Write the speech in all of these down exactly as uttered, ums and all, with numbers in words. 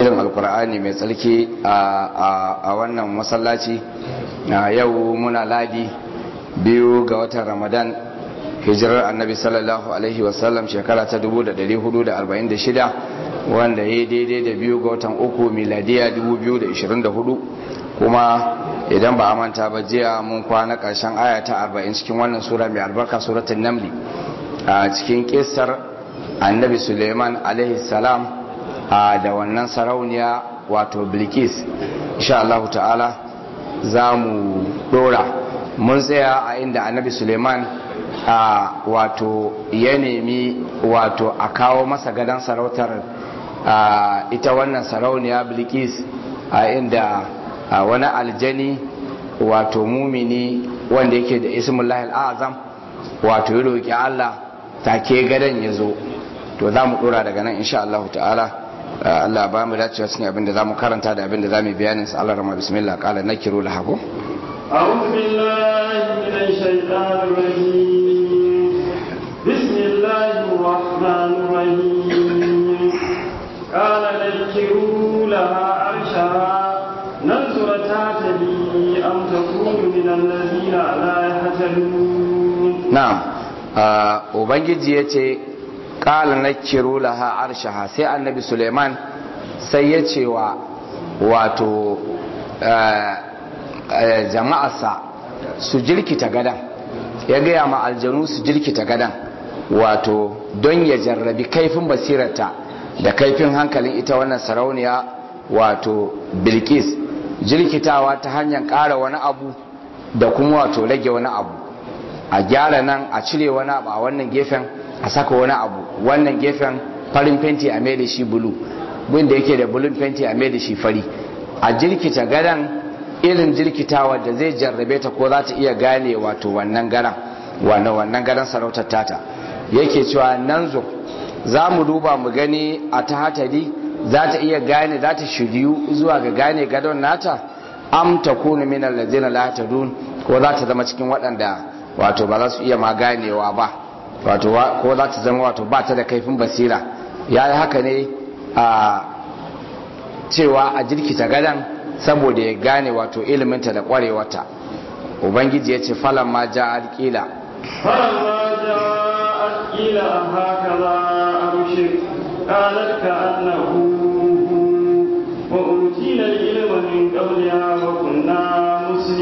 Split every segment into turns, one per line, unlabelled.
irin alkur'ani mai tsarki a wannan masallaci yau muna ladi biyu ga watan ramadan hijirar annabi sallallahu alaihi wasallam shekara ta dubu da dari hudu da arba'in da shida wanda ya daidai da biyu ga watan uku miladiya dubu biyu da ishirin da hudu kuma idan ba a manta ba jiya mun kwana karshen aya ta arba'in cikin wannan sura mai albarka suratul namli a cikin kissar annabi suleiman alaihi salam da wannan sarauniya wato bilkis insha Allah ta'ala za mu dora mun tsaya a inda annabi suleiman wato ya nemi wato a kawo masa gadon sarautar ita wannan sarauniya bilkis a inda wani aljani wato mumini wanda yake da ismullahi al'azam wato ya roƙi Allah take gadon ya zo to za mu dora daga nan insha Allah ta'ala Allah ba mu dacewa cikin abin da zamu karanta da abin da zamu bayanin sa Allah rahma bismillah qala nakiru lahu
a'udhu billahi minash shaitanir rajim bismillahir rahmanir rahim qala nakiru laha arshaha nanzurata tabi am takunu min alladhina la yahtadun
na'am ubangiji yace ƙala na kiro laha arshaha sai annabi suleiman sai ya ce wa wato jama'arsa su jirkita gadan ya gaya ma aljanu su jirkita gadan wato don ya jarrabi kaifin basirarta da kaifin hankalin ita wannan sarauniya wato bilkis jirkitawa ta hanyar ƙara wani abu da kuma wato rage wani abu a gyara nan a cire wani abu a wannan gefen a saka wani abu wannan gefen farin fenti a mai da shi bulu wanda yake da bulun fenti a mai da shi fari a jirkita gadan irin jirkitawa da zai jarrabe ta ko za ta iya gane wato wannan garan wannan wannan garan sarautar tata yake cewa nan zo za mu duba mu gani a ta hatari za ta iya gane za ta shiryu zuwa ga gane gadon nata am takunu min allazina la yahtadun ko za ta zama cikin waɗanda wato ba za su iya ma ganewa ba wato ko za ta zama wato ba ta da kaifin basira ya yi haka ne a cewa a jirkita gadan saboda ya gane wato iliminta da kwarewarta ubangiji ya ce falon ma ja alƙila
falon ma ja alƙila haka za a rushe ƙalar ka annahu wa utina ilimin ƙauliya wa kunna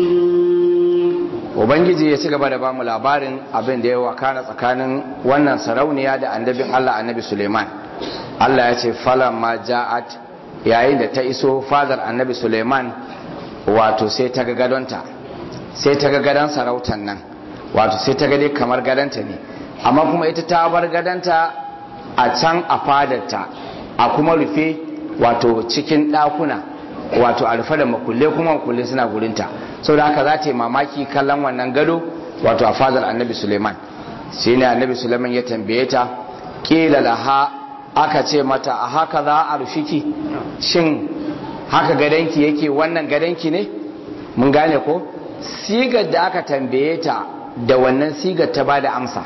musulmi
ubangiji ya ci gaba da bamu labarin abin da ya wakana tsakanin wannan sarauniya da annabin Allah annabi Suleiman Allah ya ce falan ma ja'at yayin da ta iso fadar annabi Suleiman wato sai ta ga gadonta sai ta ga gadon sarautan nan wato sai ta ga dai kamar gadonta ne amma kuma ita ta bar gadonta a can a fadarta a kuma rufe wato cikin ɗakuna wato a rufe da makulle kuma makulle suna gurinta sau da haka za ta yi mamaki kallon wannan gado wato a fadar annabi suleiman shi ne annabi suleiman ya tambaye ta ƙila laha aka ce mata a haka za a rushiki shin haka gadonki yake wannan gadonki ne mun gane ko sigar da aka tambaye ta da wannan sigar ta ba da amsa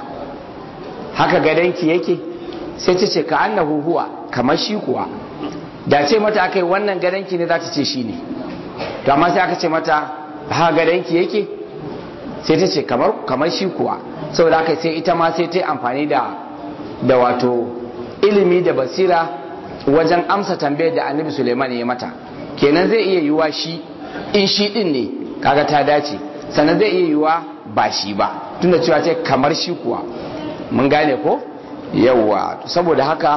haka gadonki yake sai ta ce ka annahu huwa kamar shi kuwa da ce mata aka yi wannan gadonki ne za ta ce shi ne to amma sai aka ce mata ha gadonki yake sai ta ce kamar shi kuwa saboda haka sai ita ma sai ta yi amfani da da wato ilimi da basira wajen amsa tambayar da annabi suleiman ya mata kenan zai iya yiwuwa shi in shi din ne kaga ta dace sannan zai iya yiwuwa ba shi ba tunda cewa ce kamar shi kuwa mun gane ko yawwa saboda haka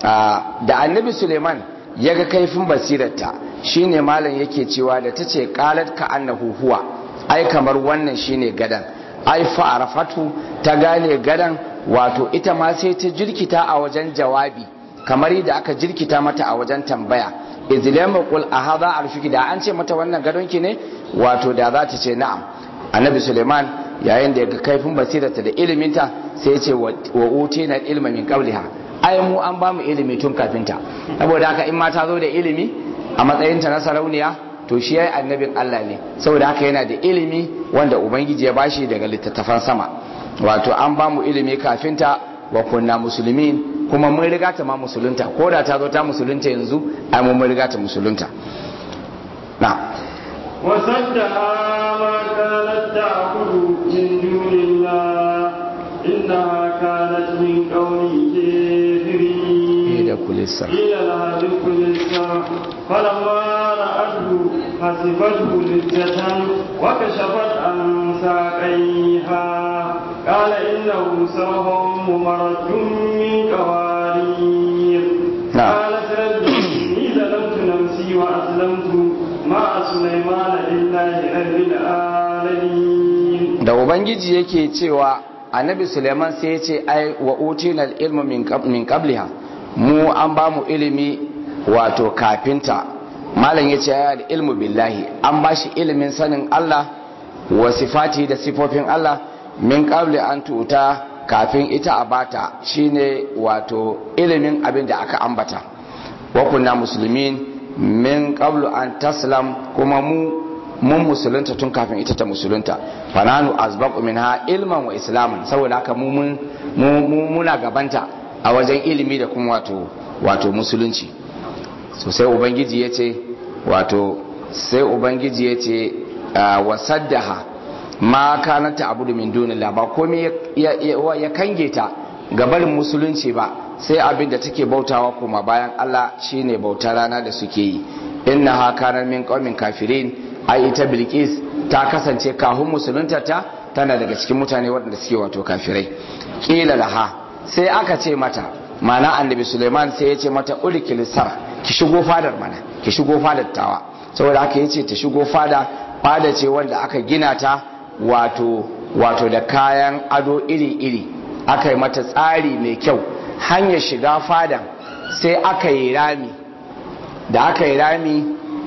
da annabi suleiman ya ga kaifin basirarta shine malam yake cewa da ta ce qalat ka annahu huwa ai kamar wannan shine gadan ai fa arafatu ta gane gadan wato ita ma sai ta jirkita a wajen jawabi kamar yadda aka jirkita mata a wajen tambaya izlama qul ahadha arshiki da an ce mata wannan gadonki ne wato da za ta ce na'am annabi suleiman yayin da ya ga kaifin basirarta da iliminta sai ya ce wa utina ilma min qabliha ai mu an bamu ilimi tun kafinta saboda haka in ma ta zo da ilimi a matsayinta na sarauniya to shi yayi annabin Allah ne saboda haka yana da ilimi wanda ubangiji ya bashi daga littattafan sama wato an bamu ilimi kafinta wa kunna muslimin kuma mun riga ta ma musulunta ko da ta zo ta musulunta yanzu ai mun riga ta musulunta na
وصدها ما كانت تعبد من دون الله إنها كانت من قوم كافرين قيل لها ادخل السماء فلما رأته حسبته لجة وكشفت عن ساقيها قال إنه سرح ممرد من قوارير قالت رب إني ظلمت نفسي وأسلمت مع سليمان لله رب العالمين.
da ubangiji yake cewa annabi Suleiman sai ya ce ai wa utina ilmu min qabliha mu an ba mu ilimi wato kafinta malam ya ce ya ilmu billahi an ba shi ilimin sanin Allah wa sifati da sifofin Allah min qabli an tuta kafin ita a bata shine wato ilimin abin da aka ambata wa kunna muslimin min qablu an taslam kuma mu mun musulunta tun kafin ita ta musulunta fananu azbaqu minha ilman wa islaman saboda haka mu mun muna gabanta a wajen ilimi da kuma wato wato musulunci so sai ubangiji yace wato sai ubangiji yace wasaddaha ma kanata abudu min dunillah ba komai ya, ya, ya kange ta gabarin musulunci ba sai abin da take bautawa kuma bayan Allah shine bautar rana da suke yi innaha kana min qaumin kafirin ai ita bilqis ta kasance kahun musulunta ta tana daga cikin mutane waɗanda suke wato kafirai kila laha sai aka ce mata mana annabi Suleiman sai ya ce mata udkil sar ki shigo fadar mana ki shigo fadar tawa saboda haka yace ta shigo fada fada ce wanda aka gina ta wato wato da kayan ado iri-iri aka yi mata tsari mai kyau hanyar shiga fadan sai aka yi rami da aka yi rami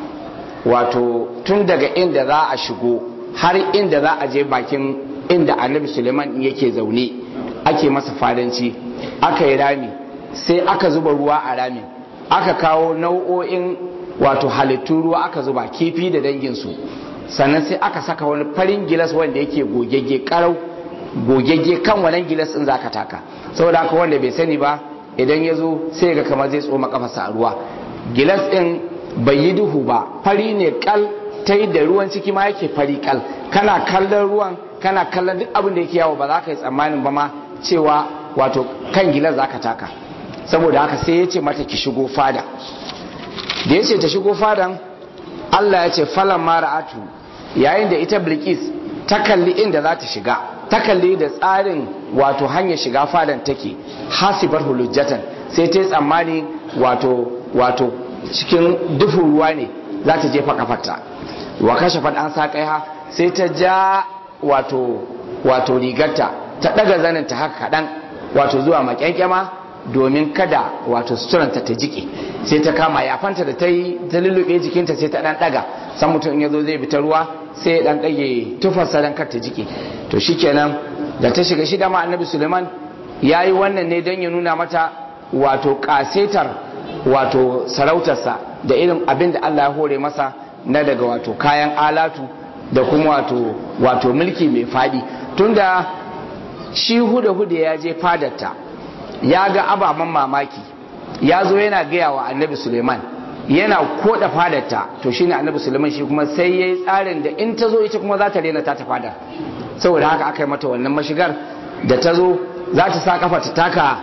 wato tun daga inda za a shigo har inda za a je bakin inda annabi Suleiman yake zaune ake masa fadanci aka yi rami sai aka zuba ruwa a ramin aka kawo nau'o'in wato halittun ruwa aka zuba kifi da danginsu sannan sai aka saka wani farin gilas wanda yake gogegge karau gogegge kan wannan gilas din zaka taka saboda haka wanda bai sani ba idan ya zo sai ga kamar zai tsoma kafarsa a ruwa gilas din bai yi duhu ba fari ne kal ta yi da ruwan ciki ma yake fari kal kana kallon ruwan kana kallon duk abin da yake yawo ba za ka yi tsammanin ba ma cewa wato kan gilas zaka taka saboda haka sai ya ce mata ki shigo fada da ya ce ta shigo fadan Allah ya ce falan mara'atu yayin da ita Bilqis ta kalli inda za ta shiga ta kalli da tsarin wato hanyar shiga fadan take hasibar hulujjatan sai ta yi tsammani wato wato cikin dufin ruwa ne za ta jefa kafarta wa kashafat an sa kaiha sai ta ja wato wato rigarta ta daga zanin ta haka kadan wato zuwa makyankyama domin kada wato suturanta ta jike sai ta kama yafanta da ta yi ta lullube jikinta sai ta dan daga san mutum in yazo zai bi ta ruwa sai ya dan dage tufarsa dan kar ta jike to shikenan da ta shiga shi da ma annabi Suleiman yayi wannan ne don ya nuna mata wato kasetar wato sarautarsa da irin abin da Allah ya hore masa na daga wato kayan alatu da kuma wato wato mulki mai fadi tunda shi huda huda ya je fadarta ya ga ababen mamaki ya zo yana gaya wa annabi Suleiman yana koda fadarta to shine annabi Suleiman shi kuma sai yayi tsarin da in ta zo ita kuma za ta rena ta ta fadar saboda haka aka yi mata wannan mashigar da ta zo za ta sa kafa ta taka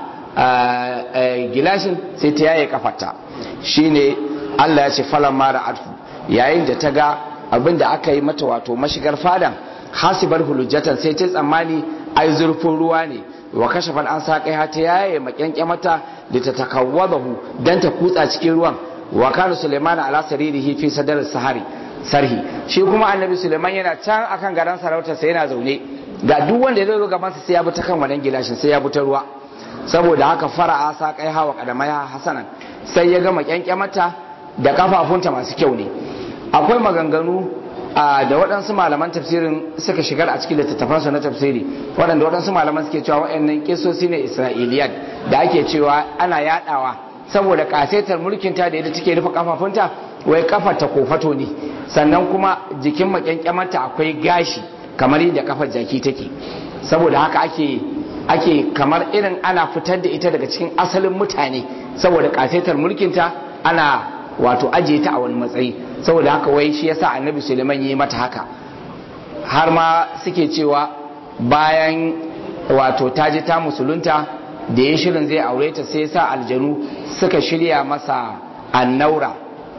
gilashin sai ta yaye kafarta shine Allah ya ce falan mara atfu yayin da ta ga abinda aka yi mata wato mashigar fadan hasibar hulujjatan sai ta tsammani ai zurfin ruwa ne wa kashafan an sa kai ta yaye makyanke mata da ta takawwadahu dan ta kutsa cikin ruwan wa kana Sulaiman ala saririhi fi sadar sahari sarhi shi kuma annabi Sulaiman yana can akan garan sarauta sai yana zaune ga duk wanda zai zo gaban sa sai ya bi ta kan wannan gilashin sai ya bi ta ruwa saboda haka fara'a sa kai hawa kadamaya hasanan sai ya ga makyanke mata da kafafunta masu kyau ne akwai maganganu da waɗansu malaman tafsirin suka shigar a cikin littattafansu na tafsiri waɗanda waɗansu malaman suke cewa waɗannan kisosi ne isra'iliyat da ake cewa ana yaɗawa saboda ƙasetar mulkinta da yadda take rufe kafafunta wai kafar ta kofato ne sannan kuma jikin makyankyamarta akwai gashi kamar yadda kafar jaki take saboda haka ake ake kamar irin ana fitar da ita daga cikin asalin mutane saboda kasaitar mulkinta ana wato ajiye ta a wani matsayi saboda haka wai shi yasa annabi Suleiman yi mata haka har ma suke cewa bayan wato ta je ta musulunta da ya shirin zai aure ta sai sa aljanu suka shirya masa annaura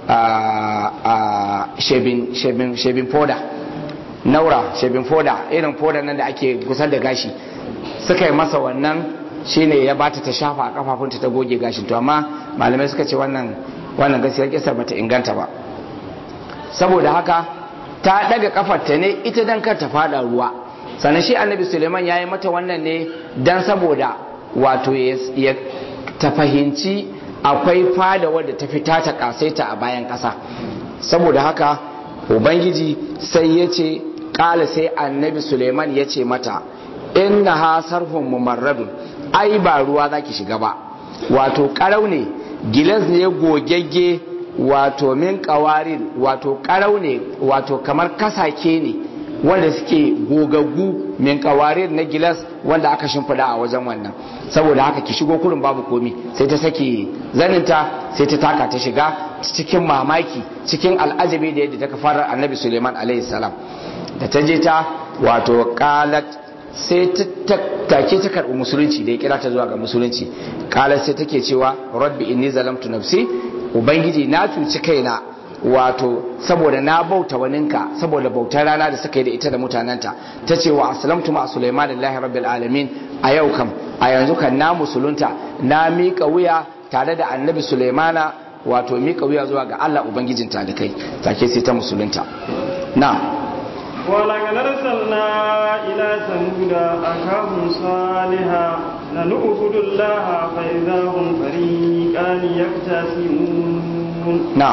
a shebin shebin shebin foda naura shebin foda irin foda nan da ake kusa da gashi suka yi masa wannan shine ya bata ta shafa a kafafunta ta goge gashin to amma malamai suka ce wannan wannan gaskiyar kisar bata inganta ba saboda haka ta daga kafarta ne ita dan kar ta fada ruwa sannan shi annabi Suleiman ya yi mata wannan ne dan saboda wato ya ta fahimci akwai fada wadda ta fita ta kasaita a bayan kasa saboda haka ubangiji sai ya ce kala sai annabi Suleiman ya ce mata inna ha sarfun mumarradun ai ba ruwa zaki shiga ba wato karau ne gilas ne gogegge wato min kawarin wato karau ne wato kamar kasake ne wanda suke gogaggu min kawarin na gilas wanda aka shimfida a wajen wannan saboda haka ki shigo kurin babu komi sai ta sake zaninta sai ta taka ta shiga cikin mamaki cikin al'ajabi da yadda ta fara annabi Suleiman alaihi salam da ta je ta wato qalat sai ta take ta karɓi musulunci da ya kira ta zuwa ga musulunci kala sai take cewa rabbi inni zalamtu nafsi ubangiji na cuci kaina wato saboda na bauta waninka saboda bautar rana da suka yi da ita da mutanenta ta ce wa aslamtu ma sulaiman lillahi rabbil alamin a yau kam a yanzu kan na musulunta na miƙa wuya tare da annabi sulaimana wato miƙa wuya zuwa ga Allah ubangijin talikai take sai ta musulunta na
ولقد أرسلنا إلى ثمود أخاهم صالحا أن اعبدوا الله فإذا هم فريقان يختصمون.
نعم.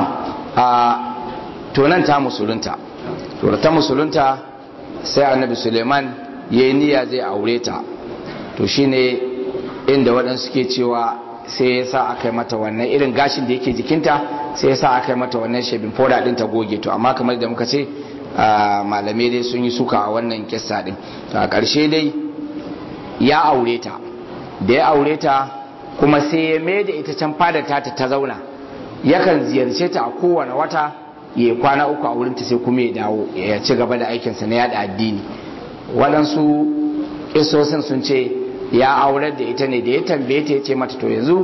تونان تا مسلونتا. تونان تا مسلونتا sai annabi Suleiman ya yi niyya zai aure ta to shine inda waɗansu ke cewa sai ya sa aka yi mata wannan irin gashin da yake jikinta sai ya sa aka yi mata wannan shebin foda ɗin ta goge to amma kamar da muka ce malamai dai sun yi suka a wannan kissa din a ƙarshe dai ya aure ta da ya aure ta kuma sai ya mai da ita can fadar ta ta zauna yakan ziyarce ta a kowane wata ya kwana uku a wurinta sai kuma ya dawo ya ci gaba da aikinsa na yada addini waɗansu kisosin sun ce ya aurar da ita ne da ya tambaye ta ya ce mata to yanzu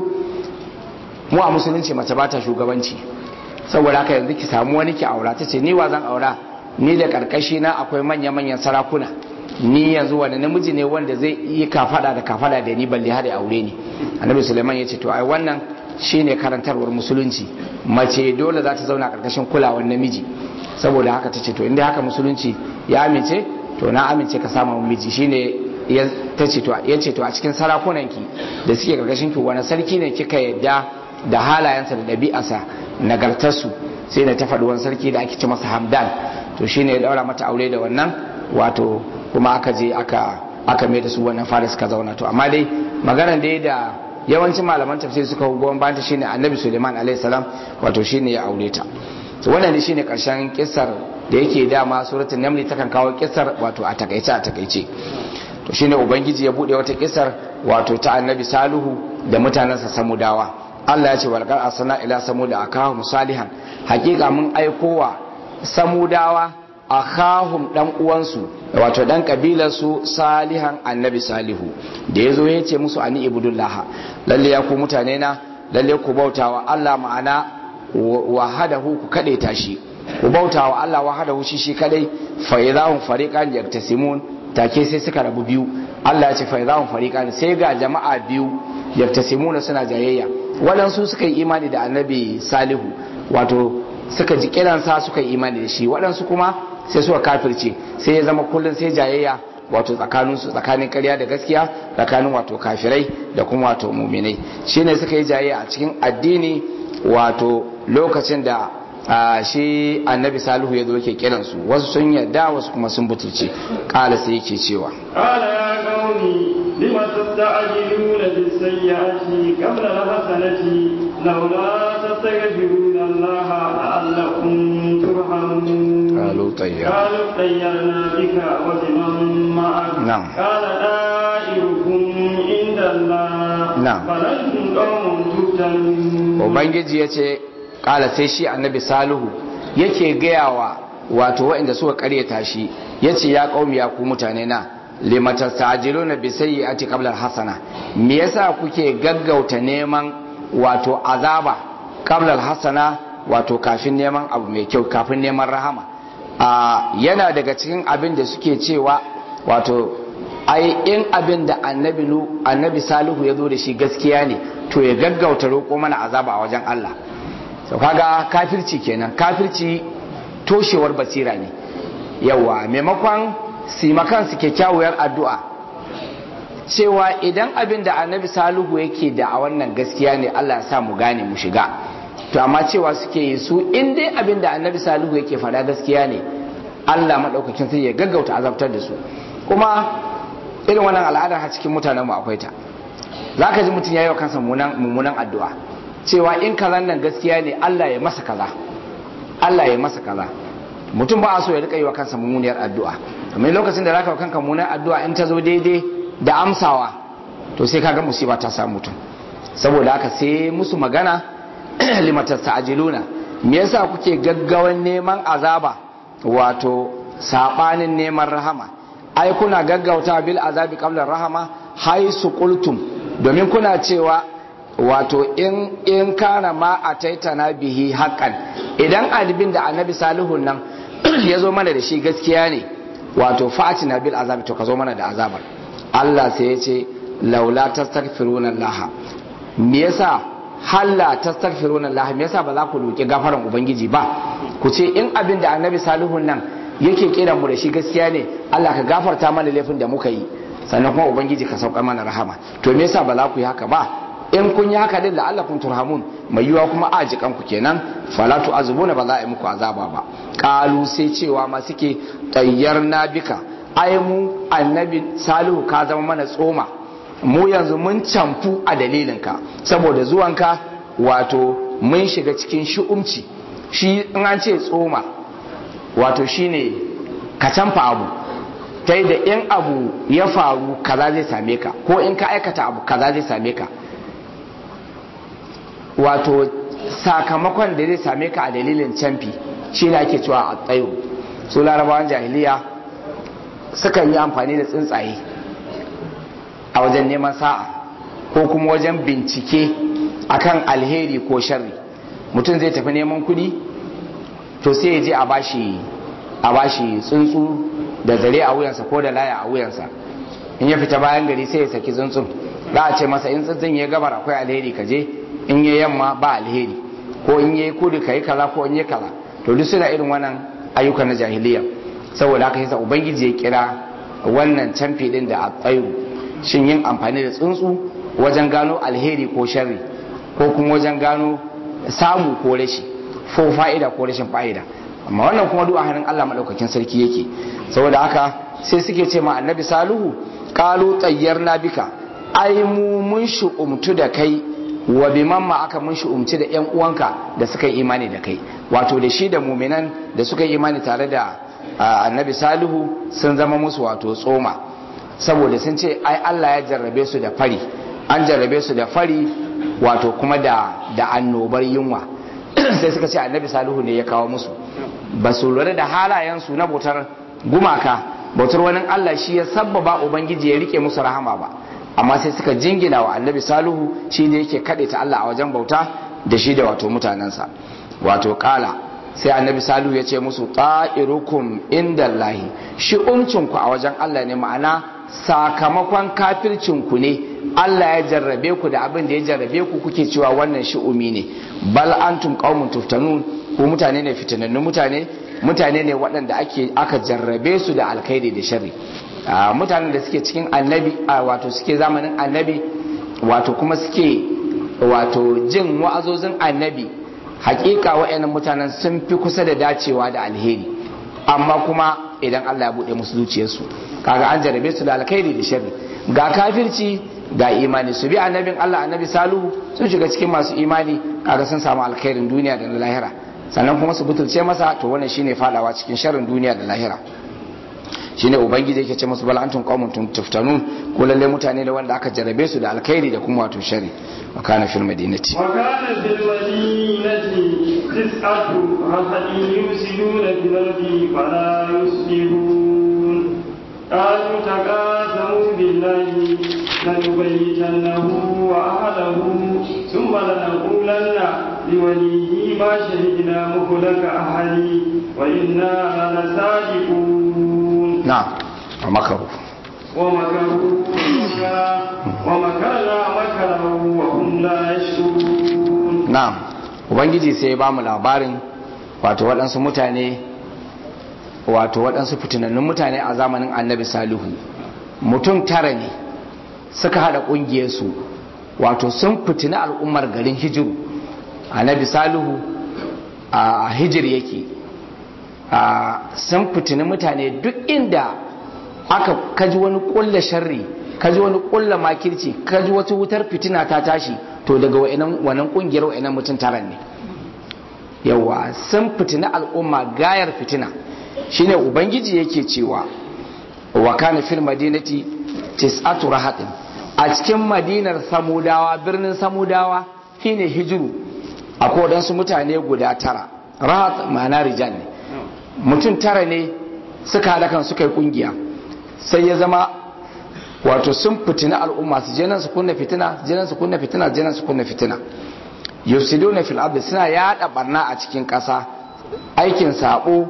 mu a musulunci mace ba ta shugabanci saboda haka yanzu ki samu wani ki aura ta ce ni wa zan aura ni da karkashi na akwai manya-manyan sarakuna ni yanzu wani namiji ne wanda zai yi kafada da kafada da ni balle har ya aure ni annabi Suleiman ya ce to ai wannan shine karantarwar musulunci mace dole za ta zauna karkashin kulawar namiji saboda haka ta ce to inda haka musulunci ya amince to na amince ka samu miji shine ya ta ce to ya ce to a cikin sarakunanki da suke karkashin ki wani sarki ne kika yadda da halayensa da ɗabi'arsa nagartarsu sai na ta faɗi wani sarki da ake ce masa Hamdan to shine ya daura mata aure da wannan wato kuma aka je aka aka mai da su wannan fara suka zauna to amma dai maganar da da yawancin malaman tafsir suka goyon bayan ta shine Annabi Suleiman alaihi salam wato shine ya aure ta to wannan ne shine karshen kissar da yake dama suratul naml takan kawo kissar wato a takaice a takaice to shine ubangiji ya bude wata kissar wato ta Annabi Salihu da mutanansa Samudawa Allah ya ce walqad asana ila samuda akahum salihan hakika mun aikowa samudawa akhahum dan uwansu wato dan kabilarsu salihan annabi salihu da yazo ya ce musu ani ibudullah lalle ya ku mutane na lalle ku bautawa Allah ma'ana wahadahu ku kade tashi ku bautawa Allah wahadahu shi shi kadai fa idahum fariqan yaktasimun take sai suka rabu biyu Allah ya ce fa idahum fariqan sai ga jama'a biyu yaktasimuna suna jayayya waɗansu suka yi imani da annabi salihu wato suka ji kiransa suka yi imani da shi waɗansu kuma sai suka kafirce sai ya zama kullum sai jayayya wato tsakaninsu tsakanin ƙarya da gaskiya tsakanin wato kafirai da kuma wato muminai shine suka yi jayayya a cikin addini wato lokacin da shi annabi salihu ya zo yake kiransu wasu sun yarda wasu kuma sun butulce kala sai yake cewa
qala ya qaumi lima tasta'jiluna bis-sayyi'ati qabla al-hasanati lawla tastaghfiruna allaha la'allakum turhamun
qalu tayyar
qalu tayyarna bika wa biman ma'ak
na'am
qala da'irukum الله
نعم.
بل أنتم قوم تفتنون.
ubangiji ya ce kala sai shi annabi salihu yake gayawa wato waɗanda suka karyata shi yace ya qaumi ya ku mutane na limatastajiluna bi sayyi'ati qabla al-hasana me yasa kuke gaggauta neman wato azaba qabla al-hasana wato kafin neman abu mai kyau kafin neman rahama a yana daga cikin abin da suke cewa wato ai in abin da annabi nu annabi salihu ya zo da shi gaskiya ne to ya gaggauta roƙo mana azaba a wajen Allah so kaga kafirci kenan kafirci toshewar basira ne yawa maimakon simakan su kyakkyawar addu'a cewa idan abin da annabi salihu yake da a wannan gaskiya ne Allah ya sa mu gane mu shiga to amma cewa suke yi su in dai abin da annabi salihu yake faɗa gaskiya ne Allah maɗaukakin sai ya gaggauta azabtar da su kuma irin wannan al'adar a cikin mutanen mu akwai ta za ka ji mutum ya yi wa kansa mummunan addu'a cewa in kazan nan gaskiya ne Allah ya masa kaza Allah ya masa kaza mutum ba a so ya rika yi wa kansa mummuniyar addu'a amma lokacin da za ka wa kanka mummunan addu'a in ta zo daidai da amsawa to sai kaga musiba ta samu mutum saboda haka sai musu magana limatasta'jiluna me yasa kuke gaggawan neman azaba wato sabanin neman rahama ai kuna gaggauta bil azabi qabla rahama haisu qultum domin kuna cewa wato in in kana ma ataitana bihi haqqan idan adibin da annabi salihun nan ya zo mana da shi gaskiya ne wato fatina bil azabi to ka zo mana da azabar Allah sai ya ce laula tastaghfiruna Allah me yasa halla tastaghfiruna Allah me yasa ba za ku roki gafaran ubangiji ba ku ce in abin da annabi salihun nan yake kiran mu da shi gaskiya ne Allah ka gafarta mana laifin da muka yi sannan kuma ubangiji ka sauka mana rahama to me yasa ba za ku yi haka ba in kun yi haka din la'allakum turhamun mai yiwa kuma ajikan ku kenan fala tu'azibuna ba za a yi muku azaba ba qalu sai cewa ma suke tayyarna bika ai mu annabi salihu ka zama mana tsoma mu yanzu mun camfu a dalilinka saboda zuwanka wato mun shiga cikin shi'umci shi in an ce tsoma wato shine ka canfa abu ta da in abu ya faru kaza zai same ka ko in ka aikata abu kaza zai same ka wato sakamakon da zai same ka a dalilin canfi shi ne ake cewa a tsayo su larabawan jahiliya sukan yi amfani da tsuntsaye a wajen neman sa'a ko kuma wajen bincike akan alheri ko sharri mutum zai tafi neman kudi to sai ya je a bashi a bashi tsuntsu da zare a wuyansa ko da laya a wuyansa in ya fita bayan gari sai ya saki tsuntsun za a ce masa in tsuntsun ya gabar akwai alheri ka je in ya yamma ba alheri ko in ya yi kudu ka yi kaza ko in ya kaza to duk suna irin wannan ayyukan na jahiliya saboda haka yasa ubangiji ya kira wannan canfi din da a tsayu shin yin amfani da tsuntsu wajen gano alheri ko sharri ko kuma wajen gano samu ko rashi ko fa'ida ko rashin fa'ida amma wannan kuma duk a hannun Allah madaukakin sarki yake saboda haka sai suke ce ma annabi salihu qalu tayyarna bika ai mu mun shu'umtu da kai wa biman ma aka mun shu'umci da yan uwanka da suka yi imani da kai wato da shi da muminan da suka yi imani tare da annabi salihu sun zama musu wato tsoma saboda sun ce ai Allah ya jarrabe su da fari an jarrabe su da fari wato kuma da da annobar yunwa sai suka ce annabi salihu ne ya kawo musu ba su lura da halayensu na bautar gumaka bautar wani Allah shi ya sabbaba ubangiji ya rike musu rahama ba amma sai suka jingina wa annabi salihu shi ne yake kaɗe ta Allah a wajen bauta da shi da wato mutanensa wato kala sai annabi salihu ya ce musu ta'irukum indallahi shi umcinku a wajen Allah ne ma'ana sakamakon kafircinku ne Allah ya jarrabe ku da abin da ya jarrabe ku kuke cewa wannan shi'umi ne bal antum qaumun tuftanun ku mutane ne fitanannun mutane mutane ne waɗanda ake aka jarrabe su da alkhairi da sharri mutanen da suke cikin annabi wato suke zamanin annabi wato kuma suke wato jin wa'azozin annabi hakika wa'annan mutanen sun fi kusa da dacewa da alheri amma kuma idan Allah ya bude musu zuciyarsu kaga an jarrabe su da alkhairi da sharri ga kafirci ga imani su bi annabin Allah annabi Salihu sun shiga cikin masu imani kaga sun samu alkhairin duniya da na lahira sannan kuma su butulce masa to wannan shine fadawa cikin sharrin duniya da lahira shine ubangiji yake ce musu bal antum qaumun tuftanun ko lalle mutane ne wanda aka jarabe su da alkhairi da kuma wato shari wa kana fil madinati
wa kana fil madinati tis'atu rahadin yusiduna fil ardi fala yuslihun qalu taqasamu billahi lanubayyitannahu wa ahlahu thumma lanaqulanna liwalihi ma shahidna muhlaka ahli wa inna lasadiqun
na'am wa makaru
ومكروا مكرا ومكرنا مكرا وهم لا يشكرون
na'am ubangiji sai ya bamu labarin wato waɗansu mutane wato waɗansu fitinannun mutane a zamanin annabi salihu mutum tara ne suka hada ƙungiyarsu wato sun fitina al'ummar garin hijiru annabi salihu a hijir yake sun fitini mutane duk inda aka kaji wani kulla sharri kaji wani kulla makirci kaji wata wutar fitina ta tashi to daga wannan kungiyar wayannan mutum taran ne yawa sun fitina al'umma gayar fitina shine ubangiji yake cewa wa kana fil madinati tis'atu rahatin a cikin madinar samudawa birnin samudawa shine hijiru akwai wadansu mutane guda tara rahat ma'ana rijal ne mutum tara ne suka hada kan suka yi kungiya sai ya zama wato sun fitina al'umma su je nan su kunna fitina je nan su kunna fitina je nan su kunna fitina yufsiduna fil ardi suna yada barna a cikin kasa aikin sabo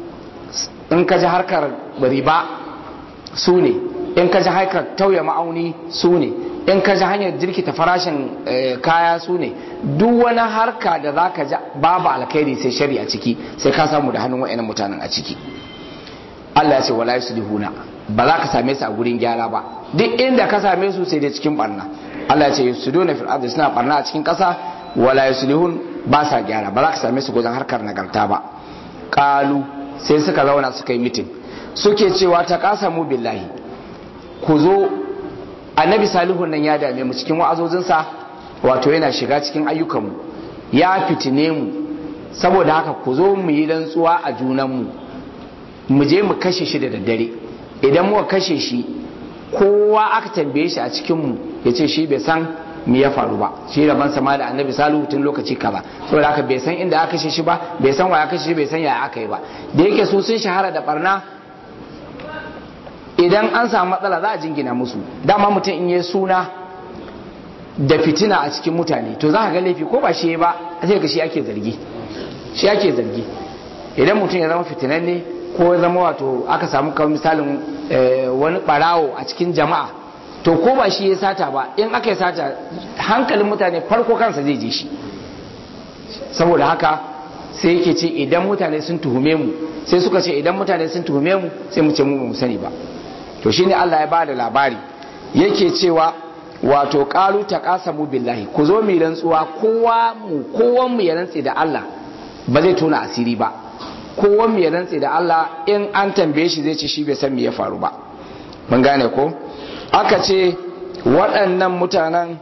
in ka ji harkar riba su ne in ka ji harkar tauye ma'auni su ne in ka ji hanyar jirkita farashin kaya su ne duk wani harka da za ka ji babu alkhairi sai shari a ciki sai ka samu da hannun wa'annan mutanen a ciki Allah ya ce wala yuslihuna ba za ka same su a gurin gyara ba duk inda ka same su sai da cikin barna Allah ya ce yusuduna fil ardi suna barna a cikin kasa wala yuslihun ba sa gyara ba za ka same su gurin harkar nagarta ba qalu sai suka zauna suka yi mitin suke cewa ta qasamu billahi ku zo annabi salihun nan ya dame mu cikin wa'azozinsa wato yana shiga cikin ayyukanmu ya fitine mu saboda haka ku zo mu yi rantsuwa a junanmu mu je mu kashe shi da daddare idan muka kashe shi kowa aka tambaye shi a cikinmu ya ce shi bai san me ya faru ba shi rabon sama da annabi salihu tun lokaci kaza saboda haka bai san inda aka kashe shi ba bai san wa ya kashe shi bai san yaya aka yi ba da yake su sun shahara da barna idan an samu matsala za a jingina musu dama mutum in yi suna da fitina a cikin mutane to za ka ga laifi ko ba shi ba sai ga shi ake zargi shi ake zargi idan mutum ya zama fitinan ne ko ya zama wato aka samu kawai misalin wani barawo a cikin jama'a to ko ba shi ya sata ba in aka yi sata hankalin mutane farko kansa zai je shi saboda haka sai yake ce idan mutane sun tuhume mu sai suka ce idan mutane sun tuhume mu sai mu ce mu ba mu sani ba to shine Allah ya bada labari yake cewa wato qalu taqasamu billahi ku zo mu rantsuwa kowa mu kowan mu ya rantse da Allah ba zai tona asiri ba kowan mu ya rantse da Allah in an tambaye shi zai ce shi bai san me ya faru ba mun gane ko aka ce waɗannan mutanen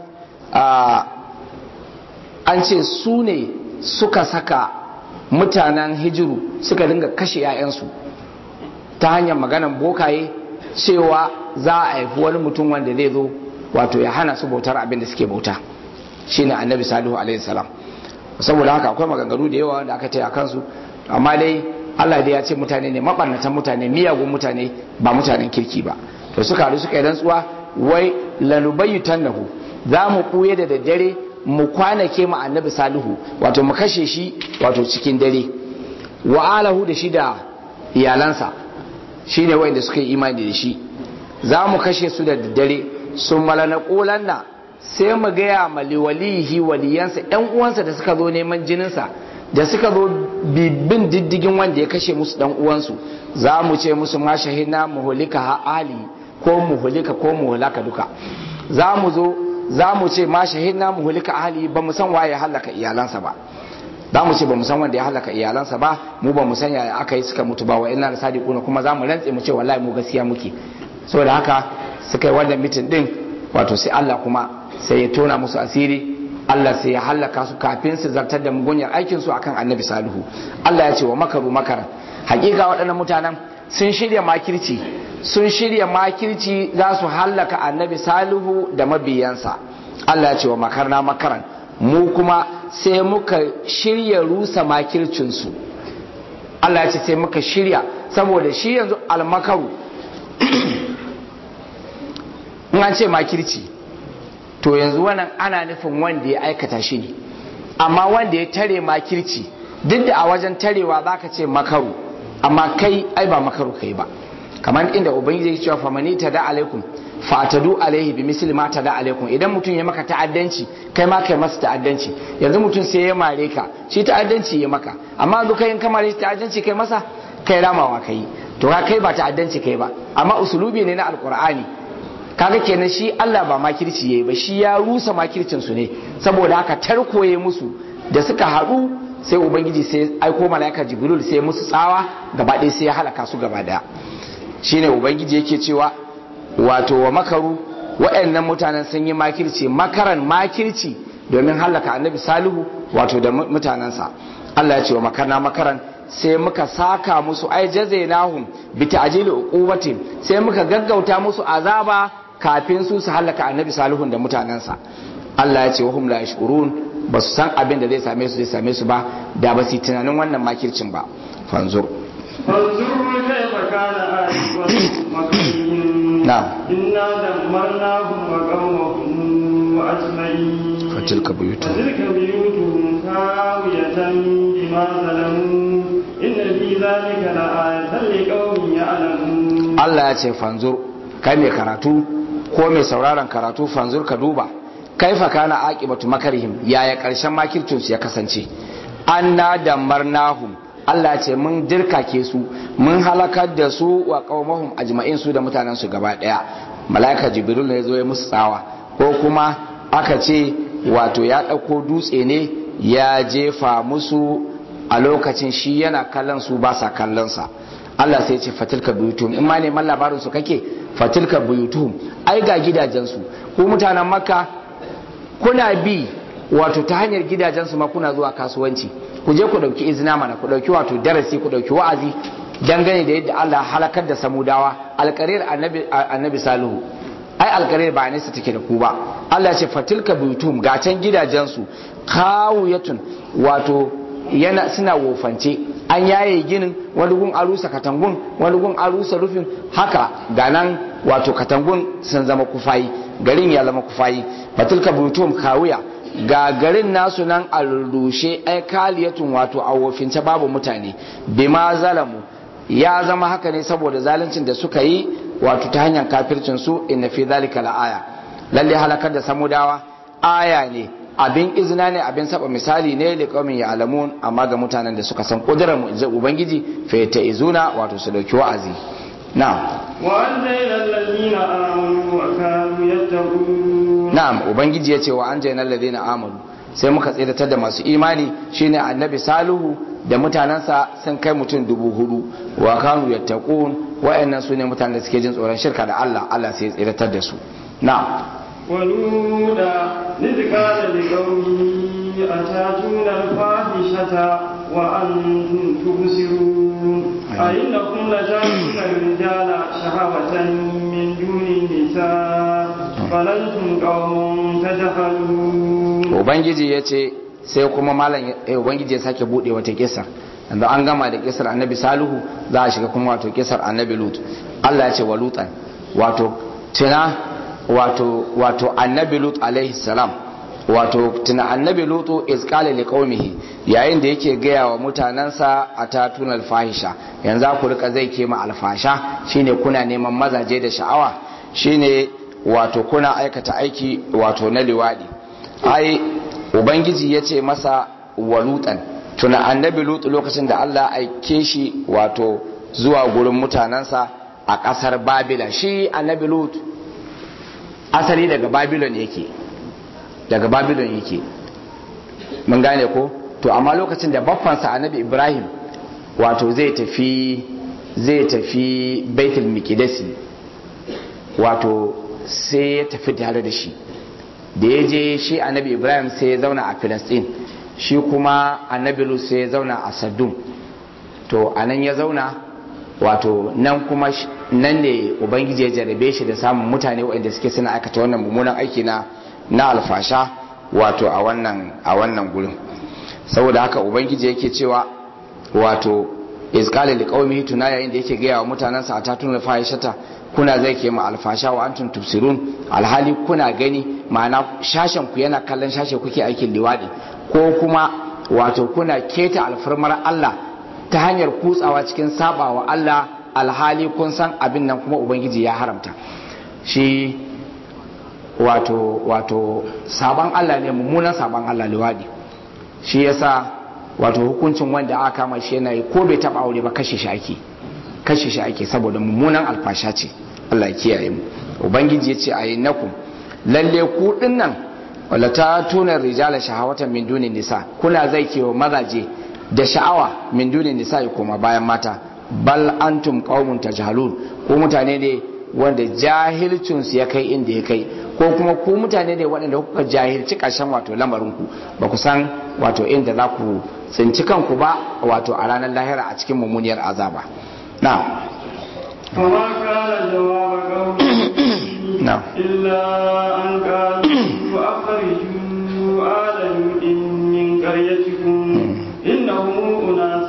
an ce su ne suka saka mutanen hijiru suka dinga kashe 'ya'yansu ta hanyar maganan bokaye cewa za a haifi wani mutum wanda zai zo wato ya hana su bautar abin da suke bauta shine annabi salihu alaihi salam saboda haka akwai maganganu da yawa da aka ce a kansu amma dai Allah dai ya ce mutane ne mabarnatan mutane miyagun mutane ba mutanen kirki ba to suka haɗu suka yi rantsuwa wai lanubayyutannahu za mu ɓuye da daddare mu kwanake mu annabi salihu wato mu kashe shi wato cikin dare wa alahu da shi da iyalansa shine wanda suka yi imani da shi za mu kashe su da daddare sun malana kolanna sai mu gaya ma liwalihi waliyansa yan uwansa da suka zo neman jininsa da suka zo bibin diddigin wanda ya kashe musu dan uwansu za mu ce musu ma shahina muhulika ha ali ko muhulika ko muhulaka duka za mu zo za mu ce ma shahina muhulika ahli ba mu san waye halaka iyalansa ba za mu ce ba mu san wanda ya halaka iyalansa ba mu ba mu san yaya aka yi suka mutu ba wa inna sadiquna kuma za mu rantse mu ce wallahi mu gaskiya muke saboda haka suka yi wannan mitin din wato sai Allah kuma sai ya tona musu asiri Allah sai ya halaka su kafin su zartar da mugunyar aikin su akan annabi salihu Allah ya ce wa makaru makar hakika waɗannan mutanen sun shirya makirci sun shirya makirci za su hallaka annabi salihu da mabiyansa. Allah ya ce wa makarna makaran, mu kuma sai muka shirya rusa makircinsu. Allah ya ce sai muka shirya, saboda shi yanzu almakaru in an ce makirci to yanzu wannan ana nufin wanda ya aikata shi ne, amma wanda ya tare makirci duk da a wajen tarewa za ka ce makaru, amma kai ai ba makaru kai ba. kamar inda ubangiji ya cewa famani ta da alaikum fatadu alaihi bi misli ma ta da alaikum, idan mutum ya maka ta'addanci kai ma kai masa ta'addanci. yanzu mutum sai ya mare ka, shi ta'addanci ya maka, amma yanzu kai in ka mare shi ta'addanci kai masa, kai ramawa kai, to ka kai ba ta'addanci kai ba, amma usulubi ne na alqur'ani. kaga kenan shi Allah ba makirci yayi ba, shi ya rusa makircin su ne, saboda haka tarkoye musu da suka haɗu sai ubangiji sai aiko malaika jibril sai musu tsawa gaba ɗaya sai ya halaka su gaba daya. shine ubangiji yake cewa wato wa makaru, waɗannan mutanen sun yi makirci, makaran makirci domin halaka annabi salihu wato da mutanensa. Allah ya ce wa makarna makaran, sai muka saka musu ai jazainahum bi ta'jili uqubatin, sai muka gaggauta musu azaba kafin su su halaka annabi salihun da mutanensa. Allah ya ce wa hum la yashkurun, ba su san abin da zai same su zai same su ba, da ba su tunanin wannan makircin ba. fanzur
fanzur kayfa kana aqibatu makrihim
na'am
inna damarnahum wa qawmahum ajma'in
fatilka buyutuhum
fatilka buyutuhum khawiyatan bima zalamu inna fi dhalika la'ayatan liqawmin ya'lamun.
Allah ya ce fanzur, kai mai karatu ko mai sauraron karatu, fanzur ka duba kaifa kana aqibatu makarihim, yaya karshen makircin su ya kasance. anna damarnahum, Allah ce mun dirkake su, mun halakar da su wa qaumahum ajma'in, su da mutanen su gaba daya. malaika jibril ne zo ya musu tsawa, ko kuma aka ce wato ya dauko dutse ne ya jefa musu a lokacin shi yana kallon su ba sa kallon sa. Allah sai ce fatilka buyutuhum, in ma neman labarin su kake fatilka buyutuhum, ai ga gidajen su. ku mutanen makka kuna bi wato ta hanyar gidajen su ma kuna zuwa kasuwanci, ku je ku dauki izina mana, ku dauki wato darasi, ku dauki wa'azi dangane da yadda Allah halakar da samudawa, alƙarir annabi annabi salihu. ai alƙarir ba nesa take da ku ba. Allah ya ce fatilka buyutuhum, ga can gidajen su khawiyatun, wato yana suna wofance, an yaye ginin, wani gun arusa katangun, wani gun arusa rufin, haka ganan wato katangun sun zama kufayi, garin ya zama kufayi. fatilka buyutuhum khawiya, ga garin nasu nan a rushe, ai kaliyatun wato a wofince babu mutane. bima zalamu, ya zama haka ne saboda zaluncin da suka yi wato ta hanyar kafircin su. inna fi zalika la'aya, lalle halakar da samudawa aya ne, abin izina ne, abin saba misali ne da kaumin ya alamun, amma ga mutanen da suka san kudurar mu'jizar ubangiji fa ta izuna, wato su dauki wa'azi. na'am
wa anjayna alladhina amanu wa kanu yattaqun.
na'am ubangiji ya ce wa anjayna alladhina amanu, sai muka tsiratar da masu imani, shine annabi salihu da mutanensa sun kai mutum dubu hudu. wa kanu yattaqun, wa'annan su ne mutanen da suke jin tsoron shirka da Allah, Allah sai ya tsiratar da su. na'am
ولودا إذ قال لقومه أتاتون الفاحشة وأنتم تبصرون أئنكم لتأتون الرجال شهوة من دون النساء بل أنتم قوم تجهلون.
Ubangiji ya ce sai kuma malam Ubangiji ya sake buɗe wata kisa, yanzu an gama da kisar annabi Salihu, za a shiga kuma wato kisar annabi Lut. Allah ya ce wa Lutan, wato tuna wato wato annabi Lut alaihi salam, wato tuna annabi Lut izqala liqaumihi, yayin da yake gaya wa mutanansa atatuna alfahisha, yanzu ku rika zai kema alfasha, shine kuna neman mazaje da sha'awa, shine wato kuna aikata aiki wato na liwadi. ai ubangiji yace masa wa Lutan, tuna annabi Lut lokacin da Allah aike shi wato zuwa gurin mutanansa a kasar Babila. Shi annabi Lut asali daga Babylon yake, daga Babylon yake, mun gane ko? To amma lokacin da baffansa annabi Ibrahim wato zai tafi zai tafi Baitul Miqdis, wato sai ya tafi tare da shi. da ya je shi annabi Ibrahim sai ya zauna a Palestine, shi kuma annabi Lut sai ya zauna a Saddum. to anan ya zauna wato nan kuma nan ne ubangiji ya jarabe shi da samun mutane waɗanda suke suna aikata wannan mummunan aiki na na alfasha wato a wannan a wannan gurin saboda haka ubangiji yake cewa wato izqala liqaumihi tuna yayin da yake gaya wa mutanansa atatun fahishata kuna zai ke ma alfasha wa antum tubsirun alhali kuna gani ma'ana shashen ku yana kallon shashe kuke aikin liwadi ko kuma wato kuna keta alfarmar Allah ta hanyar kutsawa cikin sabawa Allah alhali kun san abin nan kuma ubangiji ya haramta shi wato wato saban Allah ne mummunan saban Allah liwadi shi yasa wato hukuncin wanda aka kama shi yana yi ko bai taba aure ba kashe shi ake kashe shi ake saboda mummunan alfasha ce Allah ya kiyaye mu ubangiji ya ce ayinakum lalle ku dinnan wala ta tuna rijala shahawatan min dunin nisa kuna zai kewa mazaje da sha'awa min dunin nisa kuma bayan mata bal antum qaumun tajhalun ko mutane ne wanda jahilcin su ya kai inda ya kai ko kuma ku mutane ne waɗanda kuka jahilci ƙarshen wato lamarin ku ba ku san wato inda za ku tsinci kanku ba wato a ranar lahira a cikin mummuniyar azaba na
فما كان جواب قومه
نعم
إلا أن قالوا أخرجوا آل لوط من قريتكم إنهم أناس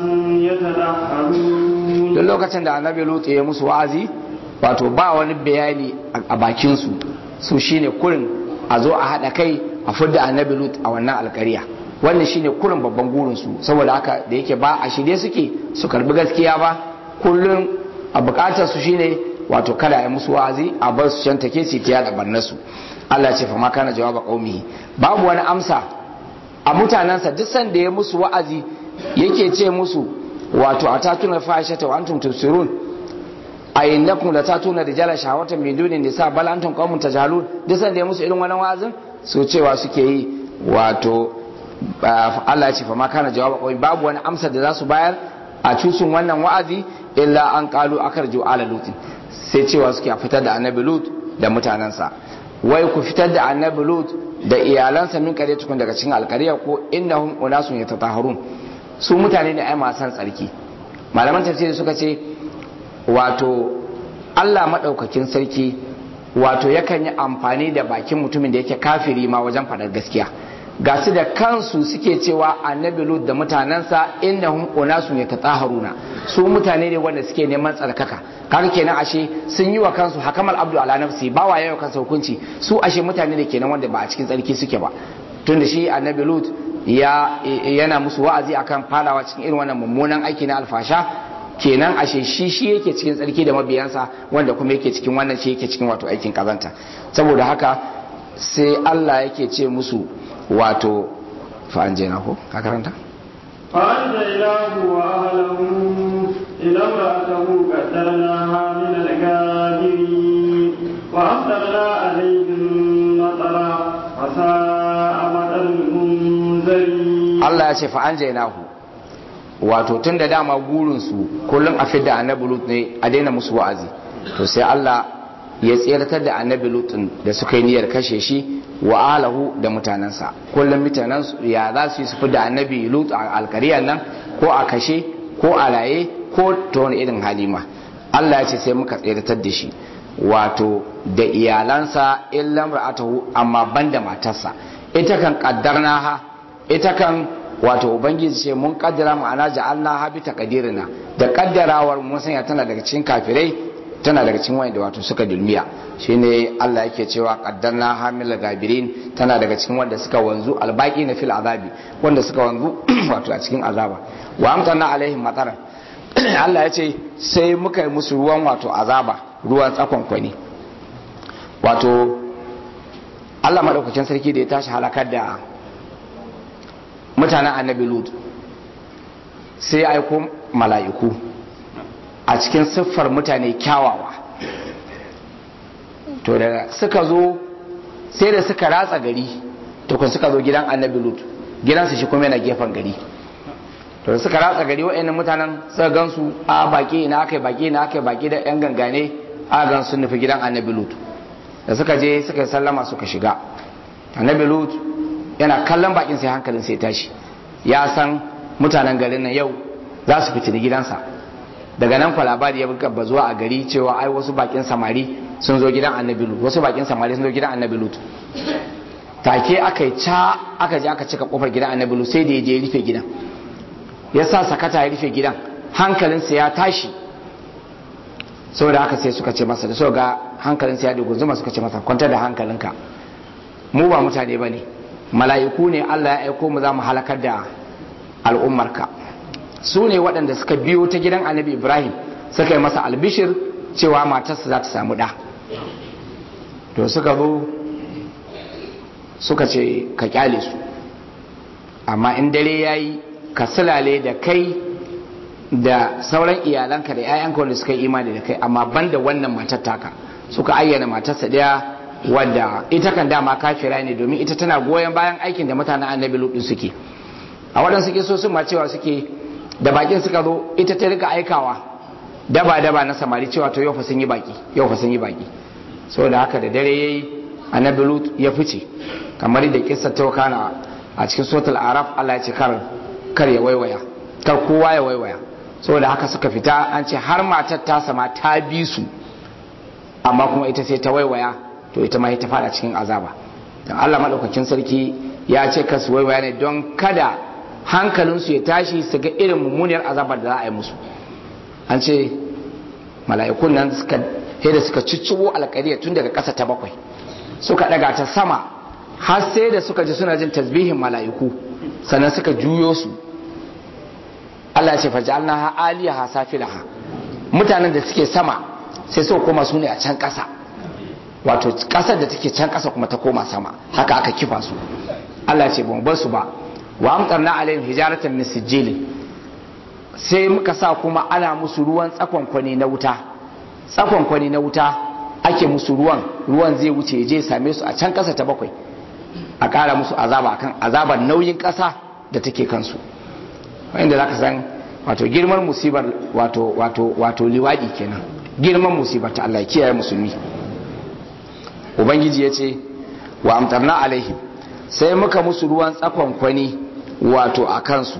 يتطهرون.
duk lokacin da annabi Lut ya musu wa'azi wato ba wani bayani a bakin su su shine kurin a zo a hada kai a fudda annabi Lut a wannan alƙarya wannan shine kurin babban gurin su saboda haka da yake ba a shirye suke su karbi gaskiya ba kullum a bukatar su shine wato kada ya musu wa'azi a bar su shanta ke su tiya da barnasu Allah ce fa ma kana jawaba qaumihi babu wani amsa a mutanansa duk sanda ya musu wa'azi yake ce musu wato atatuna fahishata wa antum tusirun ayinnakum latatuna rijala shahawatan min dunin nisa bal antum qaumun tajhalun duk sanda ya musu irin wannan wa'azin su cewa suke yi wato Allah ya ce fa ma kana jawaba qaumi babu wani amsa da za su bayar a cucin wannan wa'azi illa an qalu akarju ala lut sai cewa suke a fitar da annabi lut da mutanansa wai ku fitar da annabi lut da iyalansa min kare tukun daga cikin alkariya ko innahum unasun yatatahharun su mutane ne ai masu tsarki malaman tafsiri suka ce wato Allah madaukakin sarki wato yakan yi amfani da bakin mutumin da yake kafiri ma wajen faɗar gaskiya ga su da kansu suke cewa annabi lut da mutanensa innahum unasun yatatahharuna su mutane ne wanda suke neman tsarkaka kaga kenan ashe sun yi wa kansu hakamal abdu ala nafsi ba wa yayin kansa hukunci su ashe mutane ne kenan wanda ba a cikin tsarki suke ba tunda shi annabi lut ya yana musu wa'azi akan fadawa cikin irin wannan mummunan aiki na alfasha kenan ashe shi shi yake cikin tsarki da mabiyansa wanda kuma yake cikin wannan shi yake cikin wato aikin kazanta saboda haka sai Allah yake ce musu wato fa'an jena ko ka karanta
فأنجيناه وأهله إلى امرأته قدرناها من الغابرين وأمطرنا عليهم مطرا وساء مطر المنذرين
Allah ya ce fa'an jena wato tun da dama gurinsu kullum a fidda annabi Lut ne a daina musu wa'azi to sai Allah ya tseratar da annabi Lut da suka yi niyyar kashe shi wa alahu da mutanensa kullum mutanen ya za su yi su fi da annabi lut a alkariyar nan ko a kashe ko a laye ko ta wani irin halima Allah ya ce sai muka tseratar da shi wato da iyalansa illam ra'atahu amma banda matarsa ita kan kaddarna ha ita kan wato ubangiji ce mun kaddara ma'ana ja'alna ha bi taqdirina da kaddarawar mun sanya tana daga cikin kafirai tana daga cikin wanda wato suka dulmiya shine Allah yake cewa qaddarna hamil gabirin tana daga cikin wanda suka wanzu albaqi na fil azabi wanda suka wanzu wato a cikin azaba wa amtana alaihim mataran Allah yace sai muka yi musu ruwan wato azaba ruwan tsakon kwani wato Allah madaukakin sarki da ya tashi halakar da mutanen annabi Lut sai ya aiko mala'iku a cikin siffar mutane kyawawa to da suka zo sai da suka ratsa gari to kun suka zo gidan annabi Lut gidansu shi kuma yana gefen gari to da suka ratsa gari wa'annan mutanen suka gansu a baki ina akai baki ina akai baki da yan gangane a gan sun nufi gidan annabi Lut da suka je suka sallama suka shiga annabi Lut yana kallon bakin sai hankalin sai tashi ya san mutanen garin nan yau za su fitini gidansa daga nan kwa labari ya buga bazuwa a gari cewa ai wasu bakin samari sun zo gidan annabi lut wasu bakin samari sun zo gidan annabi lut take aka yi ca aka je aka cika kofar gidan annabi lut sai da ya je rufe gidan ya sa sakata ya rufe gidan hankalinsa ya tashi saboda haka sai suka ce masa da so ga hankalinsa ya dugunzuma suka ce masa kwantar da hankalinka mu ba mutane bane mala'iku ne Allah ya aiko mu za mu halakar da al'ummarka su ne waɗanda suka biyo ta gidan annabi Ibrahim suka yi masa albishir cewa matarsa za ta samu ɗa to suka zo suka ce ka kyale su amma in dare ya yi ka silale da kai da sauran iyalanka da 'ya'yanka wanda suka yi imani da kai amma banda wannan matar taka suka ayyana matarsa ɗaya wadda ita kan dama kafira ne domin ita tana goyon bayan aikin da mutanen annabi lutu suke a waɗansu kisosin ma cewa suke da bakin suka zo ita ta rika aikawa daba daba na samari cewa to yau fa sun yi baki yau fa sun yi baki saboda haka da dare yayi annabi lut ya fice kamar da kissa ta kana a cikin suratul araf Allah ya ce kar kar ya waiwaya kar kowa ya waiwaya saboda haka suka fita an ce har matar ta sama ta bi su amma kuma ita sai ta waiwaya to ita ma ta fada cikin azaba dan Allah madaukakin sarki ya ce kasu waiwaya ne don kada hankalinsu ya tashi su ga irin mummuniyar azabar da za a yi musu an ce mala'ikun nan suka da suka ciccibo alƙariya tun daga ƙasa ta bakwai suka ɗaga ta sama har sai da suka ji suna jin tasbihin mala'iku sannan suka juyo su Allah ya ce faj'alna ha aliyaha safilaha mutanen da suke sama sai suka koma su ne a can ƙasa wato ƙasar da take can ƙasa kuma ta koma sama haka aka kifa su Allah ya ce ba mu bar su ba wa amtarna alaihim hijaratan min sijil sai muka sa kuma ana musu ruwan tsakonkwani na wuta tsakonkwani na wuta ake musu ruwan ruwan zai wuce je same su a can kasa ta bakwai a kara musu azaba akan azabar nauyin kasa da take kansu wanda zaka san wato girman musibar wato wato wato liwadi kenan girman musibar ta Allah ya kiyaye musulmi ubangiji yace wa amtarna alaihim sai muka musu ruwan tsakonkwani wato a kansu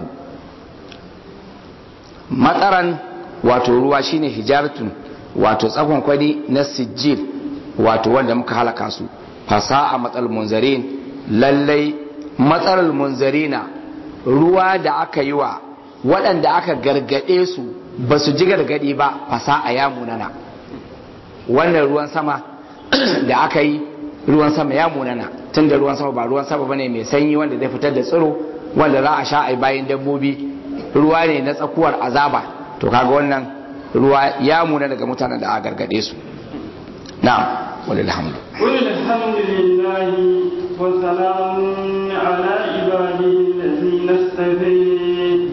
matsaran wato ruwa shine hijaratun wato tsakonkwani na sijil wato wanda muka halaka su fasa a matsal munzarin lallai matsalar munzarina ruwa da aka yi wa waɗanda aka gargaɗe su ba su ji gargaɗi ba fasa a ya munana wannan ruwan sama da aka yi ruwan sama ya munana tun da ruwan sama ba ruwan sama bane mai sanyi wanda zai fitar da tsiro wanda za a sha a bayan dabbobi ruwa ne na tsakuwar azaba to kaga wannan ruwa ya muna daga mutanen da aka gargade su na'am walil hamdu
walil hamdulillahi wa salamun ala ibadihi allazina istafa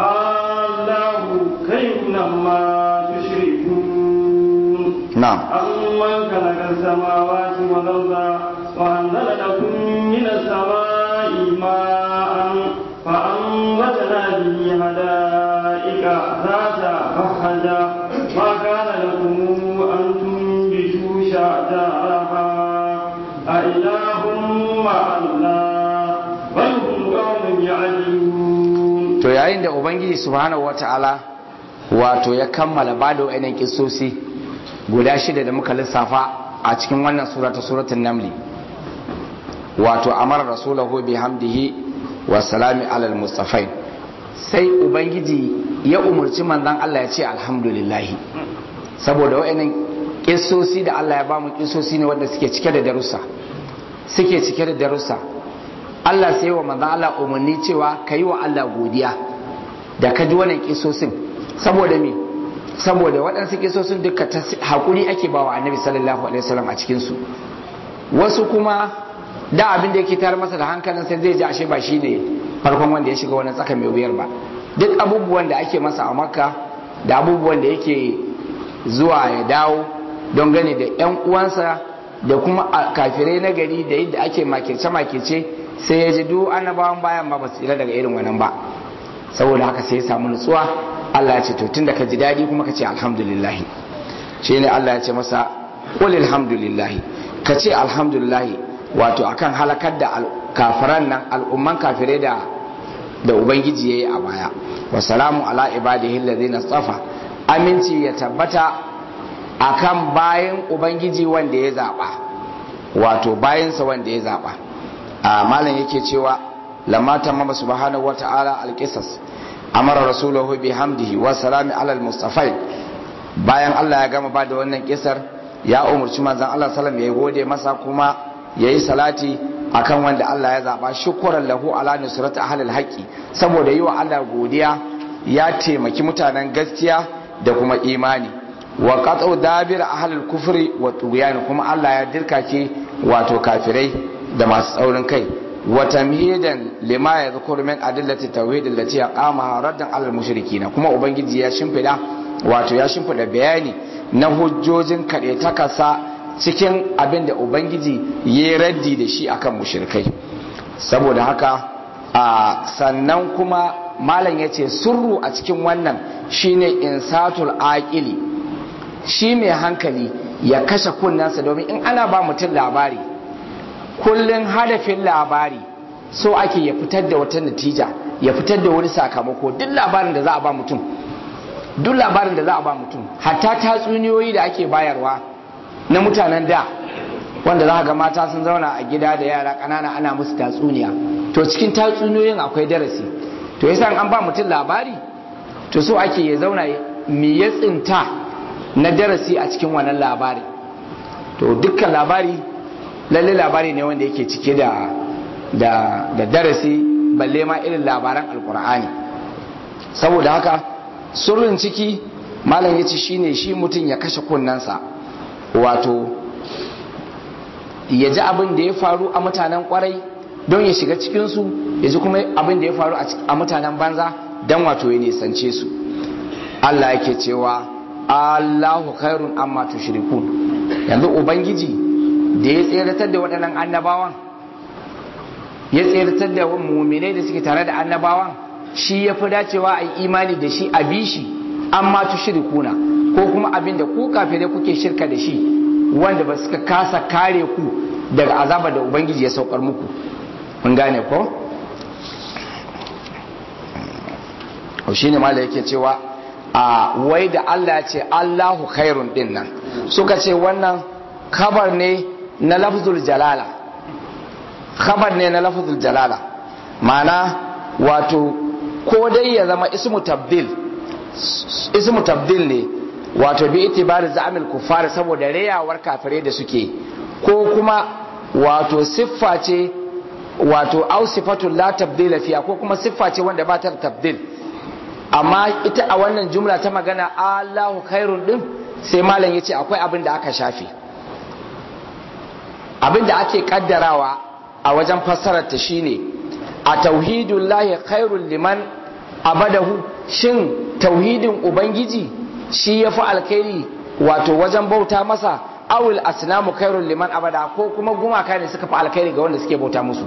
Allahu khayrun amma tushrikun
na'am
amman khalaqa as-samawati wal arda wa anzala lakum minas samai ma'an فأنبتنا به حدائق ذات بهجة ما كان لكم أن تنبتوا شجرها أإله مع الله بل هم قوم يعدلون.
to yayin da ubangiji subhanahu wataala wato ya kammala bada wa'annan kissosi guda shida da muka lissafa a cikin wannan sura ta suratul namli wato amara rasulahu bihamdihi wasalami alal mustafai sai ubangiji ya umarci manzon Allah ya ce alhamdulillahi saboda wa'annan kissosi da Allah ya bamu kissosi ne wanda suke cike da darussa suke cike da darussa Allah sai wa manzon Allah umarni cewa kai wa Allah godiya da ka ji wannan kissosin saboda me saboda waɗansu kissosin duka ta hakuri ake bawa annabi sallallahu alaihi wasallam a cikin su wasu kuma da abin da yake tar masa da hankalin sai zai ji ashe ba shi ne farkon wanda ya shiga wannan tsaka mai wuyar ba duk abubuwan da ake masa a makka da abubuwan da yake zuwa ya dawo don gane da yan uwansa da kuma kafirai na gari da yadda ake makirce makirce sai ya ji duk annabawan bayan ma ba su tsira daga irin wannan ba saboda haka sai ya samu nutsuwa Allah ya ce to tunda ka ji dadi kuma ka ce alhamdulillah shine Allah ya ce masa qul alhamdulillah ka ce alhamdulillah wato akan halakar da kafiran nan al'umman kafirai da da ubangiji yayi a baya wa salamu ala ibadihi allazina istafa aminci ya tabbata akan bayan ubangiji wanda ya zaba wato bayansa wanda ya zaba a malam yake cewa lamma tamama subhanahu wata'ala alqisas amara rasuluhu bihamdihi wa salami ala almustafai bayan Allah ya gama bada wannan kisar ya umurci manzon Allah sallallahu alaihi wasallam ya gode masa kuma yayi salati akan wanda Allah ya zaba shukran lahu ala nusrati ahlil haqqi saboda yi wa Allah godiya ya taimaki mutanen gaskiya da kuma imani wa qat'u dabir ahlil kufri wa tughyan kuma Allah ya dirkake wato kafirai da masu tsaurin kai wa tamhidan lima yadhkuru min adillati tauhid allati aqamaha raddan alal mushrikina kuma ubangiji ya shimfida wato ya shimfida bayani na hujjojin kadaitakasa cikin abin da ubangiji ya raddi da shi akan mushrikai saboda haka a sannan kuma malam yace surru a cikin wannan shine insatul aqili shi mai hankali ya kashe kunnansa domin in ana ba mutum labari kullun hadafin labari so ake ya fitar da wata natija ya fitar da wani sakamako duk labarin da za a ba mutum duk labarin da za a ba mutum hatta tatsuniyoyi da ake bayarwa na mutanen da wanda za ga mata sun zauna a gida da yara ƙanana ana musu tatsuniya to cikin tatsuniyoyin akwai darasi to yasa an ba mutum labari to so ake ya zauna me ya tsinta na darasi a cikin wannan labari to dukkan labari lalle labari ne wanda yake cike da da da darasi balle ma irin labaran alkur'ani saboda haka sirrin ciki malam yace shine shi mutum ya kashe kunnansa wato ya ji abin da ya faru a mutanen kwarai don ya shiga cikinsu ya ji kuma abin da ya faru a mutanen banza don wato ya nisance su Allah yake cewa Allahu khairun amma tushrikun yanzu ubangiji da ya tseratar da waɗannan annabawan ya tseratar da mu'minai da suke tare da annabawan shi ya fi dacewa a yi imani da shi a bi shi amma tushrikuna ko kuma abin da ku kafirai kuke shirka da shi wanda ba suka kasa kare ku daga azaba da ubangiji ya saukar muku mun gane ko o shine mala yake cewa a wai da Allah ya ce Allahu khairun din nan suka ce wannan khabar ne na lafzul jalala khabar ne na lafzul jalala ma'ana wato ko dai ya zama ismu tabdil ismu tabdil ne wato bi itibari za'amil kuffar saboda rayawar kafirai da suke ko kuma wato siffa ce wato au sifatu la tabdila fiya ko kuma siffa ce wanda ba ta tabdil amma ita a wannan jumla ta magana Allahu khairun din sai malam yace akwai abin da aka shafe abin da ake kaddarawa a wajen fassarar ta shine a tauhidullahi khairul liman abadahu shin tauhidin ubangiji shi ya fi alkhairi wato wajen bauta masa awil asnamu khairul liman abada ko kuma gumaka ne suka fi alkhairi ga wanda suke bauta musu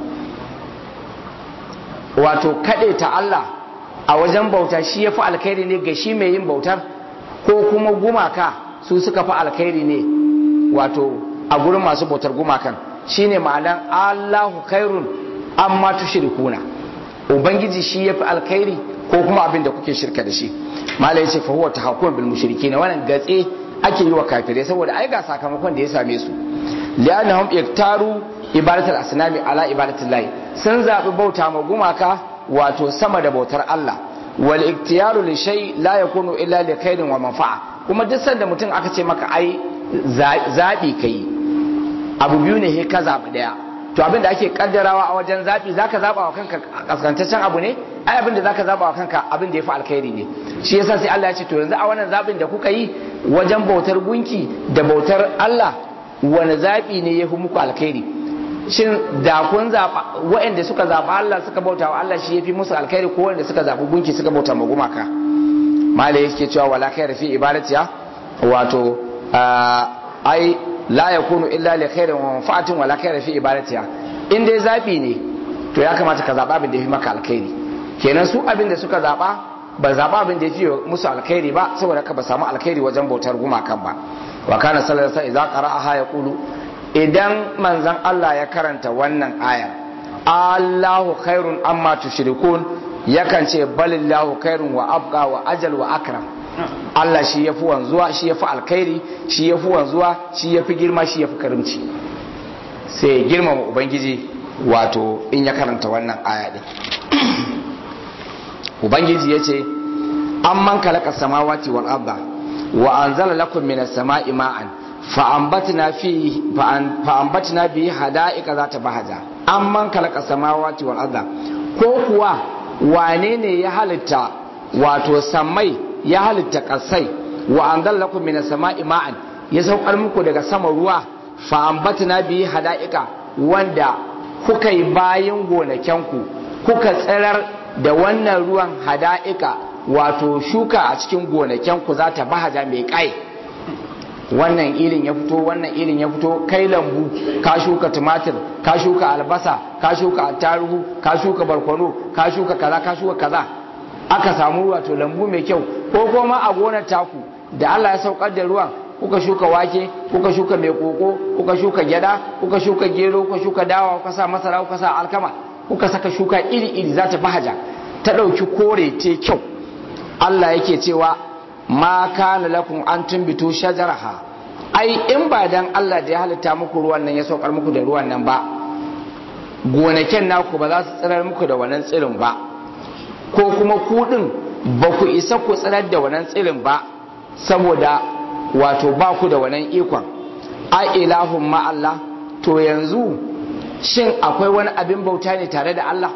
wato kade ta Allah a wajen bauta shi ya fi alkhairi ne ga shi mai yin bautar ko kuma gumaka su suka fi alkhairi ne wato a gurin masu bautar gumakan shine ma'anan Allahu khairun amma tushrikuna ubangiji shi ya fi alkhairi ko kuma abin da kuke shirka da shi malai yace fa huwa tahakkum bil mushrikin wannan gatse ake yi wa kafirai saboda ai ga sakamakon da ya same su li'annahum iktaru ibadatul asnami ala ibadatul lahi sun zabi bauta ma gumaka wato sama da bautar Allah wal iktiyaru li shay la yakunu illa li khairin wa manfa'a kuma duk sanda mutum aka ce maka ai zabi kai abu biyu ne he ka zabi daya to abin da ake kaddarawa a wajen zabi zaka zaba wa kanka kaskantaccen abu ne ai abin da zaka zaba wa kanka abin da yafi alkhairi ne shi yasa sai Allah ya ce to yanzu a wannan zabin da kuka yi wajen bautar gunki da bautar Allah wani zabi ne yafi muku alkhairi shin da kun zaba waɗanda suka zaba Allah suka bauta wa Allah shi yafi musu alkhairi ko wanda suka zabi gunki suka bauta ma gumaka malai yake cewa wala khaira fi ibadatiya wato ai la yakunu illa li khairin wa manfa'atin wala khaira fi ibadatiha in dai zabi ne to ya kamata ka zaba abin da yafi maka alkhairi kenan su abin da suka zaba ba zaba abin da yafi musu alkhairi ba saboda ka ba samu alkhairi wajen bautar gumakan ba wa kana sallallahu alaihi wasallam idza qara'aha yaqulu idan manzon Allah ya karanta wannan aya Allahu khairun amma tushrikun yakan ce balillahu khairun wa abqa wa ajal wa akram Allah shi yafi wanzuwa shi yafi alkhairi shi yafi wanzuwa shi yafi girma shi yafi karimci sai girmama ubangiji wato in ya karanta wannan aya din ubangiji yace amman khalaqa samawati wal arda wa anzala lakum minas sama'i ma'an fa'ambatna fi fa'ambatna bi hada'iqa zata bahaja amman khalaqa samawati wal arda ko kuwa wane ne ya halitta wato samai ya halitta kasai wa anzala lakum minas sama'i ma'an ya saukar muku daga sama ruwa fa'ambatna bi hada'iqa wanda kuka yi bayin gonakenku kuka tsirar da wannan ruwan hada'ika wato shuka a cikin gonakenku za ta bahaja mai kai wannan irin ya fito wannan irin ya fito kai lambu ka shuka tumatir ka shuka albasa ka shuka attaruhu ka shuka barkwano ka shuka kaza ka shuka kaza aka samu wato lambu mai kyau ko kuma a gonar taku da Allah ya saukar da ruwan kuka shuka wake kuka shuka mai koko kuka shuka gyada kuka shuka gero kuka shuka dawa kuka sa masara kuka sa alkama kuka saka shuka iri iri za ta bahaja ta dauki kore te kyau Allah yake cewa ma kana lakum an tumbitu shajaraha ai in ba dan Allah da ya halitta muku ruwan nan ya saukar muku da ruwan nan ba gonakin naku ba za su tsirar muku da wannan tsirin ba ko kuma ku din ba ku isa ku tsirar da wannan tsirin ba saboda wato ba ku da wannan ikon ai ilahun ma Allah to yanzu shin akwai wani abin bauta ne tare da Allah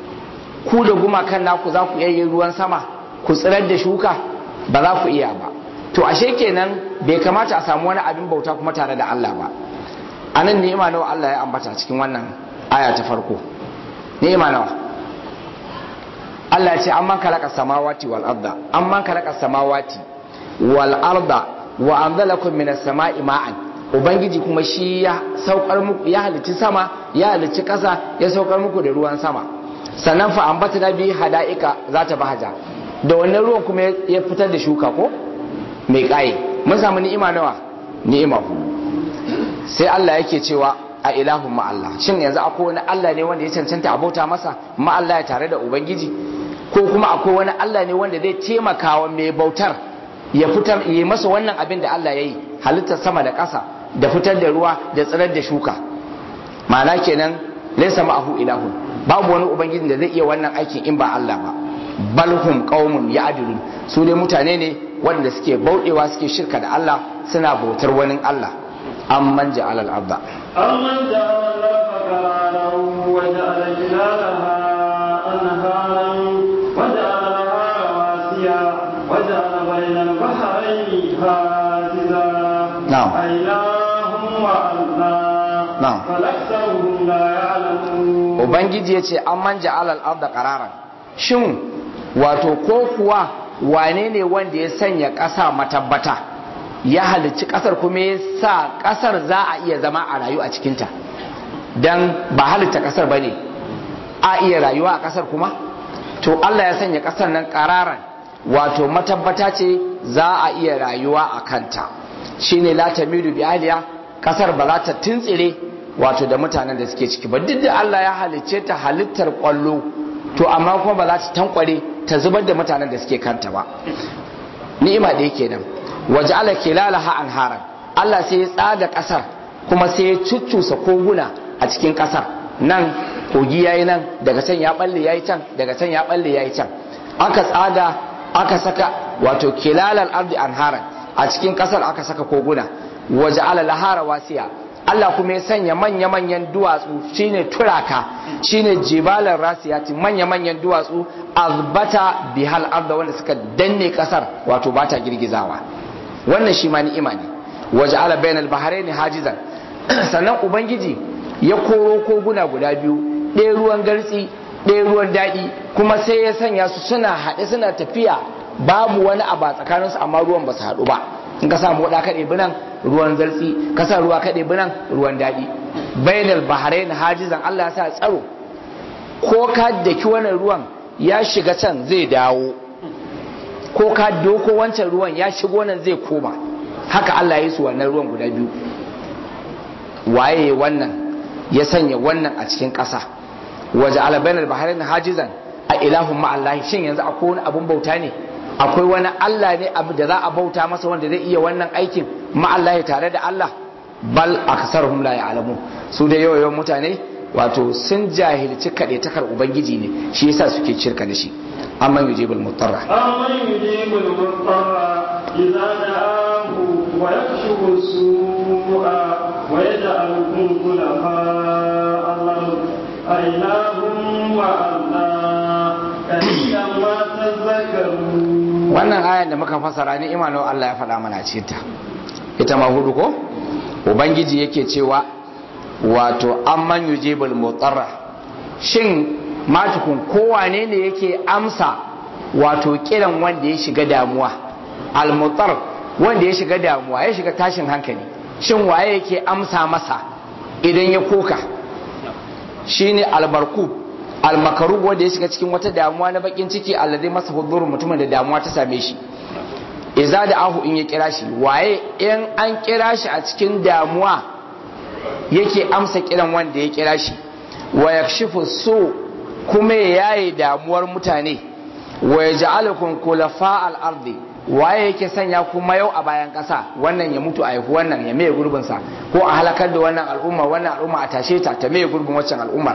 ku da gumakan naku za ku iya yin ruwan sama ku tsirar da shuka ba za ku iya ba to ashe kenan bai kamata a samu wani abin bauta kuma tare da Allah ba anan ni'ima nawa Allah ya ambata cikin wannan aya ta farko ni'ima nawa Allah ya ce amman khalaqa samawati wal arda amman khalaqa samawati wal arda wa anzalakum minas sama'i ma'an ubangiji kuma shi ya saukar muku ya halicci sama ya halicci kasa ya saukar muku da ruwan sama sannan fa ambatna bi hada'ika zata bahaja da wannan ruwan kuma ya fitar da shuka ko mai kaye mun samu ni'ima nawa ni'ima ku sai Allah yake cewa a ilahun ma Allah shin yanzu akwai wani Allah ne wanda ya cancanta abota masa ma Allah ya tare da ubangiji ko kuma akwai wani Allah ne wanda zai taimaka wa mai bautar ya fitar yi masa wannan abin da Allah ya yi halittar sama da ƙasa da fitar da ruwa da tsirar da shuka ma'ana kenan laysa ma'ahu ilahun babu wani ubangiji da zai iya wannan aikin in ba Allah ba balhum qaumun ya'dilun su dai mutane ne wanda suke bauɗewa suke shirka da Allah suna bautar wani Allah amman ja'ala al-arda
amman ja'ala al-arda wa ja'ala jilalaha anharan wa ja'ala laha rawasiya wa ja'ala bayna al-bahrayni hajiza
na'am
ilahum wa Allah
na'am
falaktaruhum la ya'lamun
ubangiji yace amman ja'ala al-arda qararan shin wato ko kuwa wane ne wanda ya sanya ƙasa matabbata ya halicci ƙasar kuma ya sa ƙasar za a iya zama a rayu a cikinta don ba halitta ƙasar ba ne a iya rayuwa a ƙasar kuma to Allah ya sanya ƙasar nan ƙararan wato matabbata ce za a iya rayuwa a kanta shine la tamidu bi aliya ƙasar ba za ta tuntsire wato da mutanen da suke ciki ba duk da Allah ya halicce ta halittar ƙwallo to amma kuma ba za ta tankware ta zubar da mutanen da suke kanta ba ni'ima da yake nan waje ala kilalaha anharan Allah sai ya tsada kasar kuma sai ya cuccusa koguna a cikin kasar nan kogi yayi nan daga can ya balle yayi can daga can ya balle yayi can aka tsada aka saka wato kilalal ardi anharan a cikin kasar aka saka koguna waje ala lahara wasiya Allah kuma ya sanya manya-manyan duwatsu shine turaka shine jibalar rasiyati manya-manyan duwatsu azbata bihal arda wanda suka danne kasar wato bata girgizawa wannan shi ma ni'ima ne waja'ala bainal bahrain hajizan sannan ubangiji ya koro koguna guda biyu ɗaya ruwan gartsi ɗaya ruwan daɗi kuma sai ya sanya su suna haɗe suna tafiya babu wani abu a tsakaninsu amma ruwan ba su haɗu ba in ka samu waɗa kaɗe binan ruwan zartsi ka sa ruwa kaɗe binan ruwan daɗi bainal bahrain hajizan Allah ya sa tsaro ko ka daki wannan ruwan ya shiga can zai dawo ko ka doko wancan ruwan ya shigo nan zai koma haka Allah ya yi su wannan ruwan guda biyu waye wannan ya sanya wannan a cikin ƙasa waje ala bainal bahrain hajizan a ilahun ma'allahi shin yanzu akwai wani abun bauta ne akwai wani Allah ne abu da za a bauta masa wanda zai iya wannan aikin ma'allahi tare da Allah bal aksaruhum la ya'lamu su da yawan mutane wato sun jahilci kade takar ubangiji ne shi yasa suke shirka da shi amma yujibul mutarra
amma yujibul mutarra idza da'ahu wa yakshifu su'a wa yaj'alukum khulafa Allah ailahum wa Allah kalilan ma tazakkarun.
Wannan ayan da muka fasara ni imanu Allah ya faɗa mana ce ta ita ma hudu ko ubangiji yake cewa wato amman yujibul mutarra shin matukun kowane ne yake amsa wato kiran wanda ya shiga damuwa al-mutar wanda ya shiga damuwa ya shiga tashin hankali shin waye yake amsa masa idan ya koka shine al-barkub al-makarub wanda ya shiga cikin wata damuwa na bakin ciki alladhi masa hudur mutumin da damuwa ta same shi iza da ahu in ya kira shi waye in an kira shi a cikin damuwa yake amsa kiran wanda ya kira shi wa yakshifu su kuma ya yaye damuwar mutane wa yaj'alukum khulafa al-ardi waye yake sanya kuma yau a bayan kasa wannan ya mutu a haifu wannan ya maye gurbin sa ko a halakar da wannan al'umma wannan al'umma a tashe ta ta maye gurbin waccan al'ummar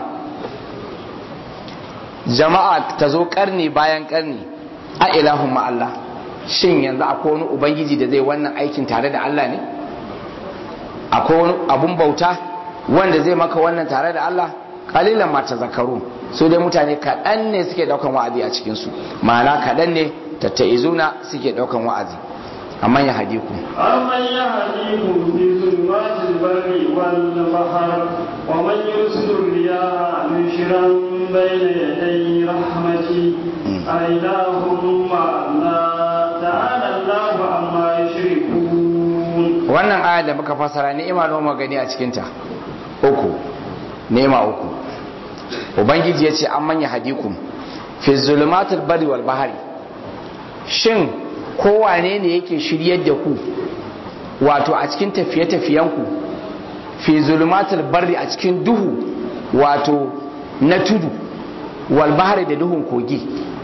jama'a ta zo karni bayan karni a ilahun ma Allah shin yanzu akwai wani ubangiji da zai wannan aikin tare da Allah ne akwai wani abun bauta wanda zai maka wannan tare da Allah kalilan ma tazakkaru su dai mutane kaɗan ne suke daukan wa'azi a cikin su ma'ana kaɗan ne tattaizuna suke daukan wa'azi amma ya hadiku
amman yahdikum fi zulmatil barri wal bahr wa man yursilu riyaha nushran bayna yaday rahmati ailahum ma ta'ala Allahu amma yushrikun.
Wannan aya da muka fasara ni'ima nawa magani a cikin ta uku ni'ima uku ubangiji yace amman yahdikum fi zulmatil barri wal bahri shin kowane ne yake shiryar da ku wato a cikin tafiye-tafiyenku fi zulumatul barri a cikin duhu wato na tudu wal bahri da duhun kogi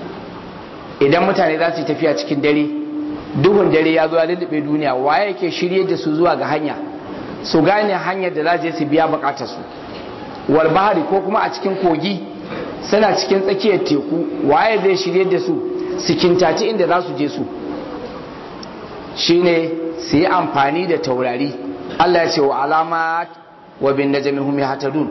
idan mutane za su yi tafiya cikin dare duhun dare ya zo ya lullube duniya waye yake shiryar da su zuwa ga hanya su gane hanyar da za je su biya bukatar su wal bahri ko kuma a cikin kogi suna cikin tsakiyar teku waye zai shiryar da su su kintaci inda za su je su shine su yi amfani da taurari Allah ya ce wa alamat wa bin najmi hum yahtadun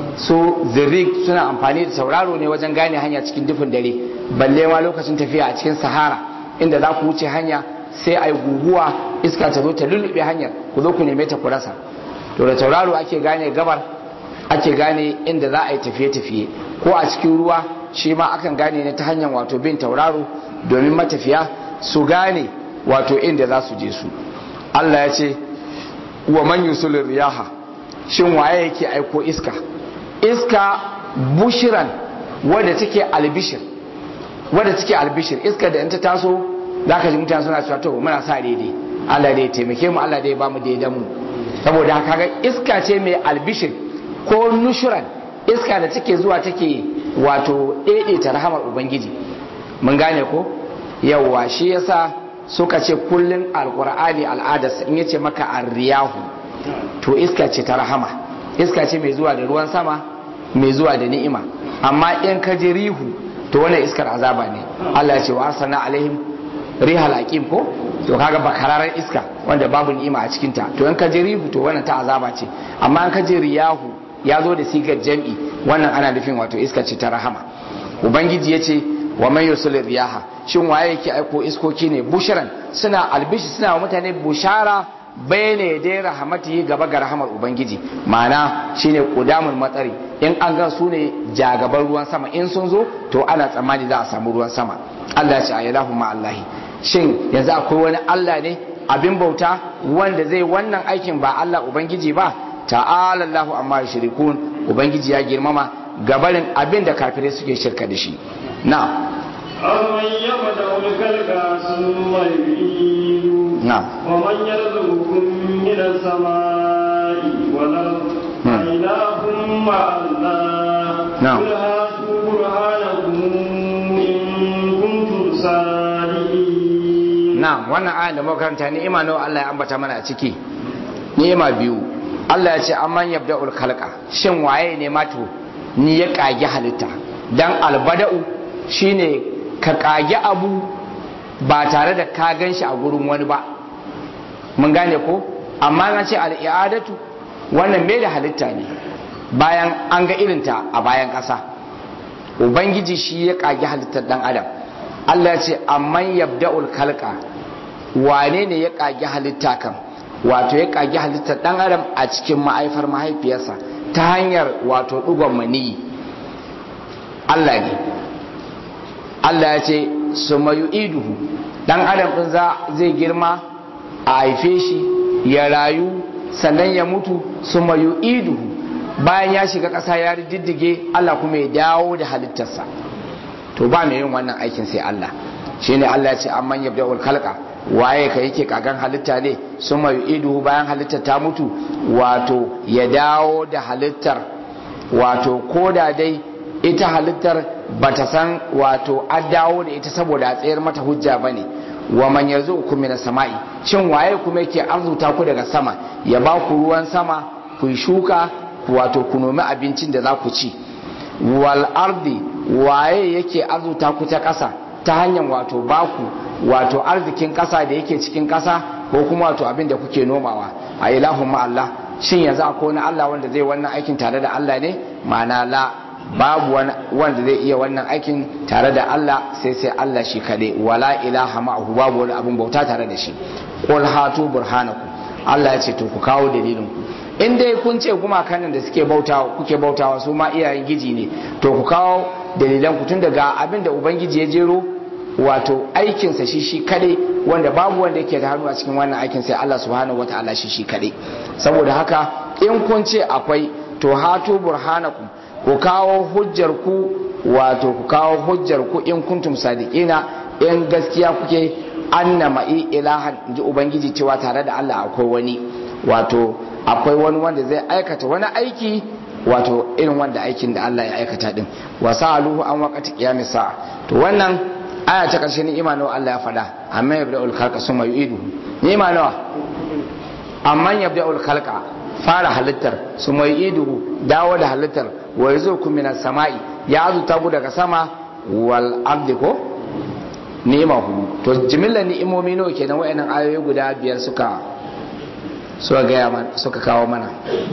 so zirik suna amfani da tauraro ne wajen gane hanya cikin dufin dare balle ma lokacin tafiya a cikin sahara inda za ku wuce hanya sai ai guguwa iska ta zo ta lullube hanyar ku zo ku neme ta ku rasa to da tauraro ake gane gabar ake gane inda za a yi tafiye-tafiye ko a cikin ruwa shi ma akan gane ne ta hanyar wato bin tauraro domin matafiya su gane wato inda za su je su Allah ya ce wa man yusulir riyaha shin waye yake aiko iska iska bushiran wadda take albishir wadda take albishir iska da in ta taso zaka ji mutane suna cewa to muna sa daidai Allah dai taimake mu Allah dai ba mu daidan mu saboda haka ga iska ce mai albishir ko nushuran iska da take zuwa take wato daidaita rahamar ubangiji mun gane ko yawwa shi yasa suka ce kullun alqur'ani al'adarsa in yace maka arriyahu to iska ce ta rahama iska ce mai zuwa da ruwan sama mai zuwa da ni'ima amma in ka ji rihu to wannan iskar azaba ne Allah ya ce wa asana alaihim rihal aqim ko to kaga bakararan iska wanda babu ni'ima a cikin ta to in ka ji rihu to wannan ta azaba ce amma in ka ji riyahu ya zo da sigar jam'i wannan ana nufin wato iska ce ta rahama ubangiji ya ce wa man yursilir riyaha shin waye yake aiko iskoki ne busharan suna albishi suna wa mutane bushara bayne da rahmati gaba ga rahamar ubangiji ma'ana shine qudamul matsari in an ga su ne jagaban ruwan sama in sun zo to ana tsammani za a samu ruwan sama Allah ya ce ayylahu ma Allahi shin yanzu akwai wani Allah ne abin bauta wanda zai wannan aikin ba Allah ubangiji ba ta'ala Allahu amma yushrikun ubangiji ya girmama gabarin abin da kafirai suke shirka da shi na
أمن يبدأ الخلق ثم يعيد
نعم
ومن يرزقكم من السماء والأرض إله مع الله
نعم
قل هاتوا برهانكم صادقين.
نعم wannan ayan da muka karanta ni'ima nawa Allah ya ambata mana a ciki ni'ima biyu Allah ya ce amman yabda'ul khalqa shin waye ne mato ni ya kage halitta dan albada'u shine ka kage abu ba tare da ka ganshi a gurin wani ba mun gane ko amma na ce al'adatu wannan mai da halitta ne bayan an ga irinta a bayan ƙasa ubangiji shi ya kage halittar dan adam Allah ya ce amman yabda'ul khalqa wane ne ya kage halitta kan wato ya kage halittar dan adam a cikin ma'aifar mahaifiyarsa ta hanyar wato dugon maniyi Allah ne Allah ya ce summa yu'iduhu dan adam din za zai girma a haife shi ya rayu sannan ya mutu summa yu'iduhu bayan ya shiga ƙasa ya diddige Allah kuma ya dawo da halittarsa to ba mai yin wannan aikin sai Allah shine Allah ya ce amman yabda'ul khalqa waye ka yake kagan halitta ne summa yu'iduhu bayan halittar ta mutu wato ya dawo da halittar wato koda dai ita halittar bata san wato an dawo da ita saboda a tsayar mata hujja bane wa man yarzuqukum minas sama'i shin waye kuma yake arzuta ku daga sama ya ba ku ruwan sama ku shuka wato ku nomi abincin da za ku ci wal ardi waye yake arzuta ku ta ƙasa ta hanyar wato baku wato arzikin ƙasa da yake cikin ƙasa ko kuma wato abin da kuke nomawa a ilahun ma Allah shin yanzu akwai wani Allah wanda zai wannan aikin tare da Allah ne ma'ana la babu wanda zai iya wannan aikin tare da Allah sai sai Allah shi kaɗai wala ilaha ma'ahu babu wani abin bauta tare da shi qul hatu burhanakum Allah ya ce to ku kawo dalilin ku in dai kun ce gumakan nan da suke bautawa kuke bautawa su ma iyayen giji ne to ku kawo dalilan ku tun daga abin da ubangiji ya jero wato aikinsa shi shi kadai wanda babu wanda yake da hannu a cikin wannan aikin sai Allah subhanahu wataala shi shi kadai saboda haka in kun ce akwai to hatu burhanakum ku kawo hujjar ku wato ku kawo hujjar ku in kuntum sadiqina in gaskiya kuke annama ilahan ji ubangiji cewa tare da Allah akwai wani wato akwai wani wanda zai aikata wani aiki wato irin wanda aikin da Allah ya aikata din wa sa'aluhu an waqati qiyamis sa'a to wannan aya ta karshe ni imanu Allah ya fada amma yabda'ul khalqa summa yu'idu ni imanu amma yabda'ul khalqa fara halittar summa yu'idu dawo da halittar wa yarzuqukum minas sama'i ya azuta ku daga sama wal ardi ko ni'mahu to jimillar ni'imomi nawa kenan wayannan ayoyi guda biyar suka suka gaya mana suka kawo mana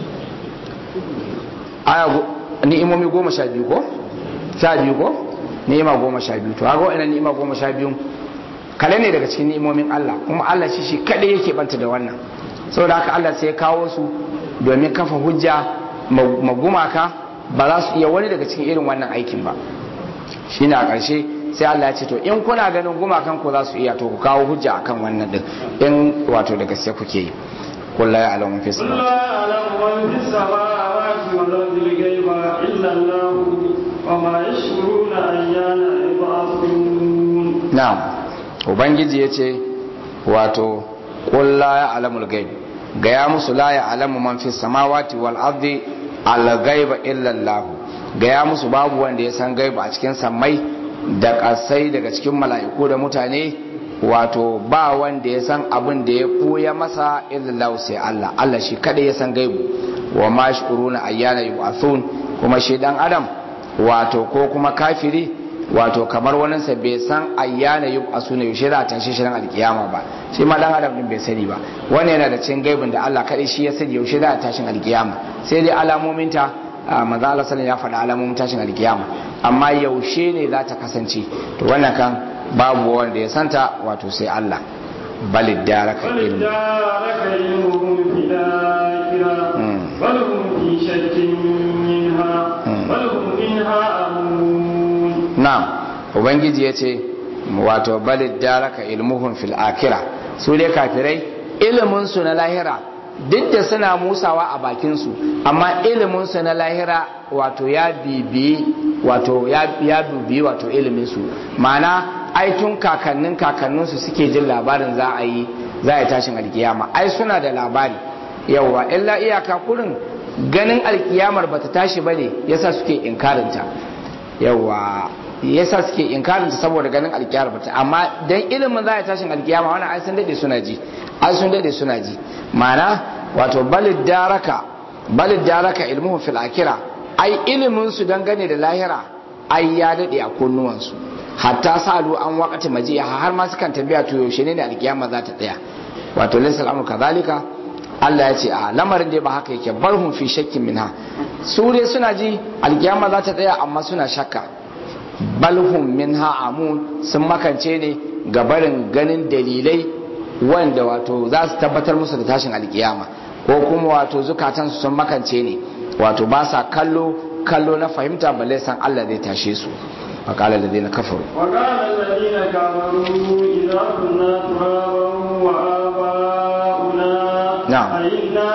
aya ni'imomi goma sha biyu ko sha biyu ko ni'ima goma sha biyu to haka wa'annan ni'ima goma sha biyu kale ne daga cikin ni'imomin Allah kuma Allah shi shi kadai yake banta da wannan saboda haka Allah sai ya kawo su domin kafa hujja magumaka ba za su iya wani daga cikin irin wannan aikin ba shine a ƙarshe sai Allah ya ce to in kuna ganin gumakan ku za su iya to ku kawo hujja akan wannan din in wato da gaske kuke yi قل لا يعلم من في السماء
قل لا يعلم من في السماوات والأرض الغيب إلا الله وما يشعرون أيان يبعثون.
نعم ubangiji yace wato qul la ya'lamul ghaib gaya musu la ya'lamu man fi samawati wal ardi al ghaiba illa Allah gaya musu babu wanda ya san gaiba a cikin sammai da kasai daga cikin mala'iku da mutane wato ba wanda ya san abin da ya koya masa illallah sai Allah Allah shi kada ya san gaibu wa ma shuruna ayyana yub'athun kuma shi dan adam wato ko kuma kafiri wato kamar wani sa bai san ayyana yub'athuna yaushe za ta shirin alkiyama ba shi ma dan adam din bai sani ba wannan yana da cikin gaibin da Allah kada shi ya sani yaushe za ta tashin alkiyama sai dai alamomin ta manzo Allah sallallahu ya faɗa alamomin tashin alkiyama amma yaushe ne za ta kasance to wannan kan babu wanda ya santa wato sai Allah balid daraka ilmu na'am ubangiji yace wato balid daraka ilmuhum fil akhirah su dai kafirai ilimin su na lahira duk da suna musawa a bakin su amma ilimin su na lahira wato ya bibi wato ya dubi wato ilimin su ma'ana ai tun kakannin kakanninsu suke jin labarin za a yi za a yi tashin alkiyama ai suna da labari yawa illa iyaka kurin ganin alkiyamar bata tashi bane yasa suke inkarinta yawa yasa suke inkarin ta saboda ganin alkiyama ta amma dan ilimin za a tashin alkiyama wannan ai sun dade suna ji ai sun dade suna ji ma'ana wato balid daraka balid daraka ilmuhum fil akhirah ai ilimin su dangane da lahira ai ya dade a kunnuwan su hatta salu an waqati majiya har ma sukan tambaya to yaushe ne alkiyama za ta tsaya wato laysa al-amru kadhalika Allah ya ce a lamarin da ba haka yake barhum fi shakkin minha su dai suna ji alkiyama za ta tsaya amma suna shakka balhum minha amun sun makance ne ga barin ganin dalilai wanda wato za su tabbatar musu da tashin alkiyama ko kuma wato zukatansu sun makance ne wato ba sa kallo kallo na fahimta balle san Allah zai tashe su وقال الذين كفروا
وقال الذين كفروا إذا كنا ترابا وآباؤنا
نعم
أئنا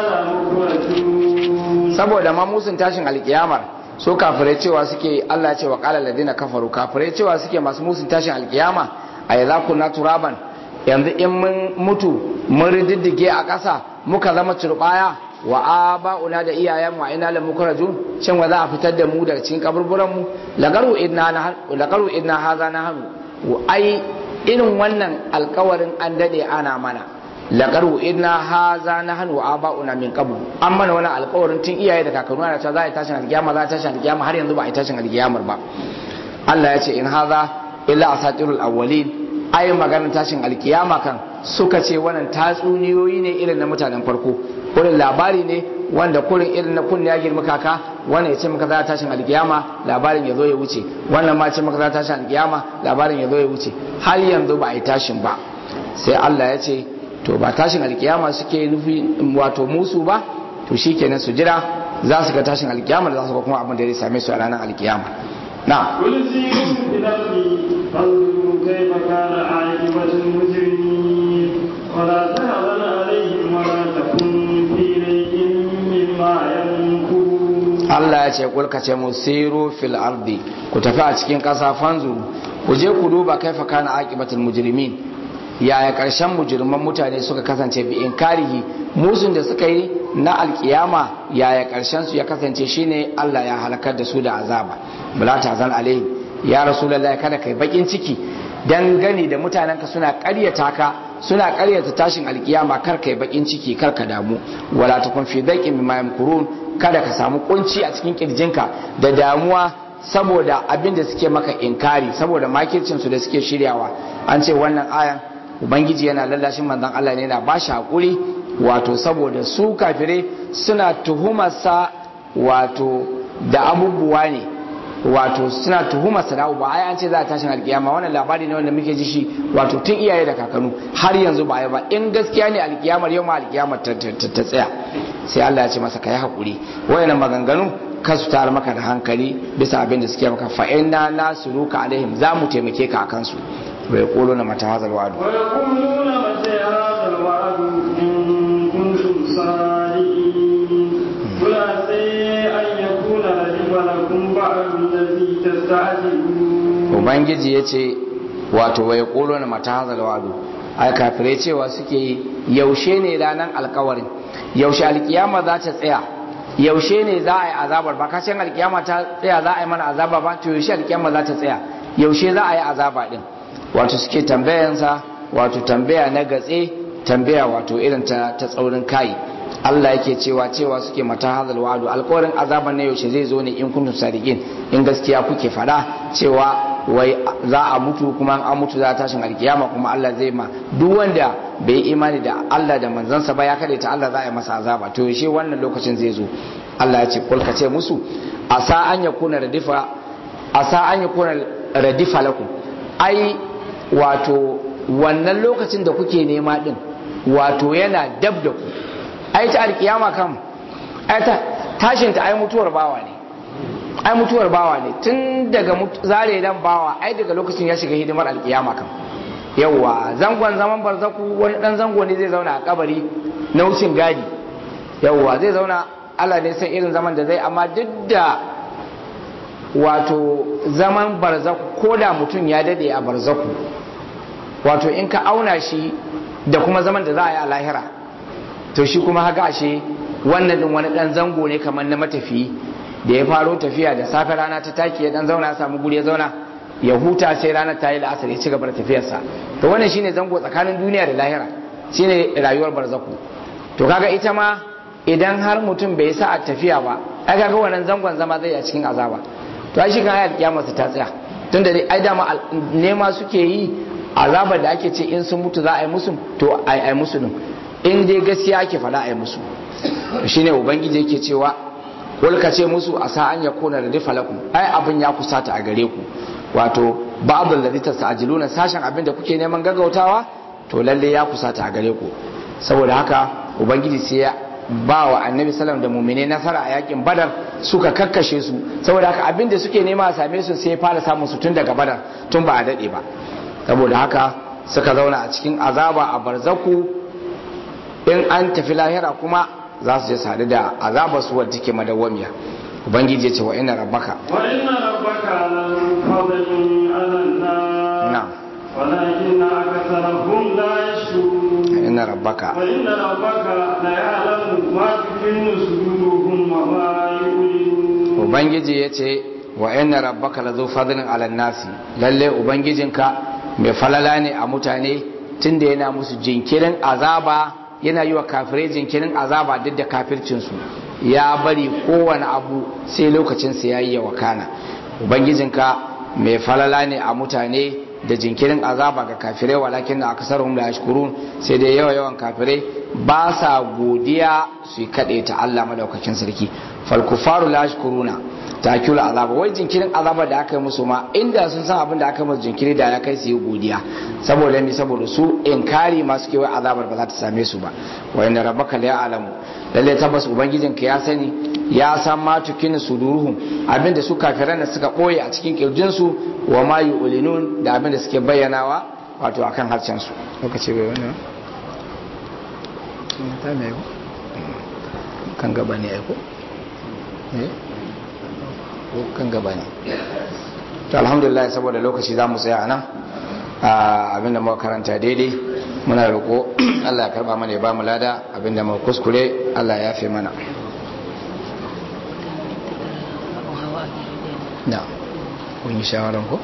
لمخرجون
saboda ma musun tashin alkiyamar so kafirai cewa suke Allah ce wa qala alladhina kafaru kafirai cewa suke masu musun tashin alkiyama a idza kunna turaban yanzu in mun mutu mun riddige a ƙasa muka zama turbaya wa aba'una da iyayen mu ina la mukrajun shin wa za a fitar da mu daga cikin kaburburan mu lagaru idna lagaru idna haza nahnu ai irin wannan alkawarin an dade ana mana lagaru idna haza nahnu wa aba'una min qabl an mana wannan alkawarin tun iyaye da kakannu ana cewa za a tashin alkiyama za a tashin alkiyama har yanzu ba a tashin alkiyamar ba Allah ya ce in haza illa asatirul awwalin ai maganar tashin alkiyama kan suka ce wannan tatsuniyoyi ne irin na mutanen farko kurin labari ne wanda kurin irin na kun ya girma kaka wannan ya ce maka za ta tashin alkiyama labarin ya zo ya wuce wannan ma ce maka za ta tashin alkiyama labarin ya zo ya wuce har yanzu ba a yi tashin ba sai Allah ya ce to ba tashin alkiyama suke nufi wato musu ba to shikenan su jira za su ga tashin alkiyama da za su ga kuma abin da zai same su a ranar alkiyama na
قل سيروا في الأرض فانظروا كيف كان عاقبة المجرمين ولا تحزن عليهم ولا تكن في ريب مما يمكرون
Allah ya ce kulka ce musiru fil ardi ku tafi a cikin ƙasa fanzuru ku je ku duba kaifa kana aqibatul mujrimin yaya karshen mujriman mutane suka kasance bi inkarihi musun da suka yi na alkiyama yaya karshen su ya kasance shine Allah ya halakar da su da azaba bala tazan alaihi ya rasulullahi kada kai bakin ciki dan gani da mutanenka suna ƙaryata ka suna ƙaryata tashin alkiyama kar kai bakin ciki kar ka damu wala takun fi daqin mimma yamkurun kada ka samu kunci a cikin kirjinka da damuwa saboda abin da suke maka inkari saboda makircin su da suke shiryawa an ce wannan ayan ubangiji yana lallashin manzon Allah ne yana ba shi hakuri wato saboda su kafire suna tuhumarsa wato da abubuwa ne wato suna tuhumarsa da abubuwa ai an ce za a tashin alkiyama wannan labari ne wanda muke ji shi wato tun iyaye da kakanu har yanzu ba ba in gaskiya ne alkiyamar yau ma alkiyamar ta tsaya sai Allah ya ce masa kai hakuri wayannan maganganu kasu tar maka da hankali bisa abin da suke maka fa inna nasuruka alaihim za mu taimake ka akan su ويقولون متى هذا الوعد
ويقولون متى هذا الوعد إن كنتم صادقين قل عسى أن يكون ردف لكم بعد الذي تستعجلون
ubangiji yace wato wai quluna mata hazal wa'du ai kafirai cewa suke yaushe ne ranar alkawarin yaushe alkiyama za ta tsaya yaushe ne za a yi azabar ba kashin alkiyama ta tsaya za a yi mana azaba ba to yaushe alkiyama za ta tsaya yaushe za a yi azaba din wato suke tambayansa wato tambaya na gatse tambaya wato irin ta, ta tsaurin kai Allah yake cewa cewa suke mata hazal wa'du alƙawarin azaban na yaushe zai zo ne in kuntum sadiqin in gaskiya kuke fada cewa wai za a mutu kuma an mutu za a tashin alkiyama kuma Allah zai ma duk wanda bai yi imani da Allah da manzansa ba ya kade ta Allah za a yi masa azaba to yaushe wannan lokacin zai zo Allah ya ce kulka ce musu asa an yakuna radifa asa an yakuna radifa lakum ai wato wannan lokacin da kuke nema din wato yana dab da ku ai ta alkiyama kan ai ta tashin ta ai mutuwar bawa ne ai mutuwar bawa ne tun daga zare dan bawa ai daga lokacin ya shiga hidimar alkiyama kan yawa zangon zaman barzaku wani dan zango ne zai zauna a kabari na wucin gadi yawa zai zauna Allah ne san irin zaman da zai amma duk da wato zaman barzaku ko da mutum ya dade a barzaku wato in ka auna shi da kuma zaman da za a yi a lahira to shi kuma haka ashe wannan din wani dan zango ne kamar na matafiyi da ya faro tafiya da safe rana ta take ya dan zauna ya samu guri ya zauna ya huta sai ranar ta yi la'asar ya ci gaba da tafiyarsa to wannan shine zango tsakanin duniya da lahira shine rayuwar barzaku to kaga ita ma idan har mutum bai sa a tafiya ba ai kaga wannan zangon zama zai a cikin azaba to ai shi kan ayat kiyama ta tsaya tunda dai ai dama nema suke yi azabar da ake ce in sun mutu za a yi musu to ai ai musu din in dai gaskiya ake faɗa ai musu shine ubangiji yake cewa wal ce musu asa an yakuna da difalakum ai abin ya kusata a gare ku wato ba'd alladhi tasajiluna sashen abin da kuke neman gaggautawa to lalle ya kusata a gare ku saboda haka ubangiji sai ya ba wa annabi sallam da mumine nasara a yakin badar suka kakkashe su saboda haka abin da suke nema a same su sai fara samun su tun daga badar tun ba a dade ba saboda haka suka zauna a cikin azaba a barzaku in an tafi lahira kuma za su je sadu da azabar su wadda take madawwamiya ubangiji ya ce wa inna rabbaka
wa inna rabbaka fadlun ala nas
na
walakin akatharuhum la yashkurun
inna rabbaka
wa inna rabbaka la ya'lamu ma tukinnu suduruhum wa ma yu'linun
ubangiji ya ce wa inna rabbaka lazu fadlin ala nasi lalle ubangijinka mai falala ne a mutane tunda yana musu jinkirin azaba yana yi wa kafirai jinkirin azaba duk da kafircinsu ya bari kowane abu sai lokacinsa ya yi yawa kana ubangijinka mai falala ne a mutane da jinkirin azaba ga kafirai walakin na akasarhum la yashkurun sai dai yawa yawan kafirai ba sa godiya su kaɗe ta Allah madaukakin sarki fal kufaru la yashkuruna takul azaba wai jinkirin azaba da aka yi musu ma inda sun san abin da aka musu jinkiri da ya kai su yi godiya saboda ni saboda su inkari masu kewa azabar ba za ta same su ba wa inna rabbaka la ya'lamu lalle tabbas ubangijinka ya sani ya san ma tukin suduruhum abinda su kafiran da suka koye a cikin kirjin su wa ma yu'linun da abinda suke bayyanawa wato akan harshen su lokaci bai wannan ta me kan gaba ne ai ko eh kan gaba ne to alhamdulillah saboda lokaci za mu tsaya a nan abinda muka karanta daidai muna roƙo Allah ya karba mana ya ba mu lada abinda muka kuskure Allah ya yafe mana na kun yi shawaran ko?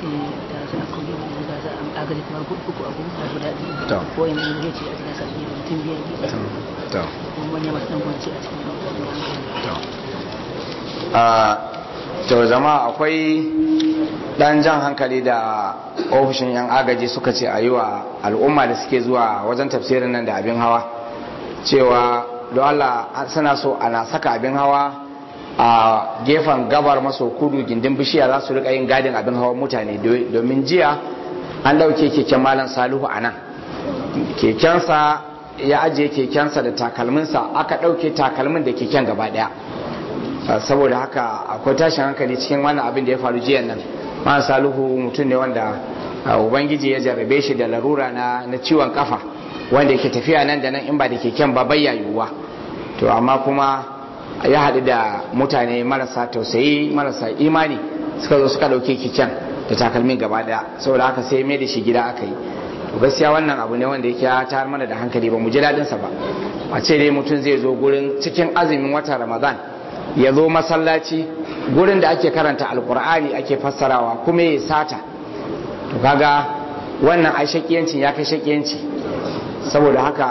to zama akwai dan jan hankali da ofishin yan agaji suka ce a yi wa al'umma da suke zuwa wajen tafsirin nan da abin hawa cewa don Allah suna so ana saka abin hawa a gefen gabar maso kudu gindin bishiya za su rika yin gadin abin hawa mutane domin jiya an dauke keken malam salihu a nan kekensa ya ajiye kekensa da takalminsa aka dauke takalmin da keken gaba daya saboda haka akwai tashin hankali cikin wannan abin da ya faru jiyan nan malam salihu mutum ne wanda ubangiji ya jarrabe shi da larura na, na ciwon kafa wanda yake tafiya nan da nan in ba da keken ba bayya yiwuwa to amma kuma ya haɗu da mutane marasa tausayi marasa imani suka zo suka ɗauke keken da takalmin gaba ɗaya saboda haka sai mai da shi gida aka yi to gaskiya wannan abu ne wanda yake ya tayar mana da hankali ba mu ji daɗinsa ba a ce dai mutum zai zo gurin cikin azumin watan ramadan ya zo masallaci gurin da ake karanta alkur'ani ake fassarawa kuma ya sata to kaga wannan ai shakiyancin ya kai shakiyanci saboda haka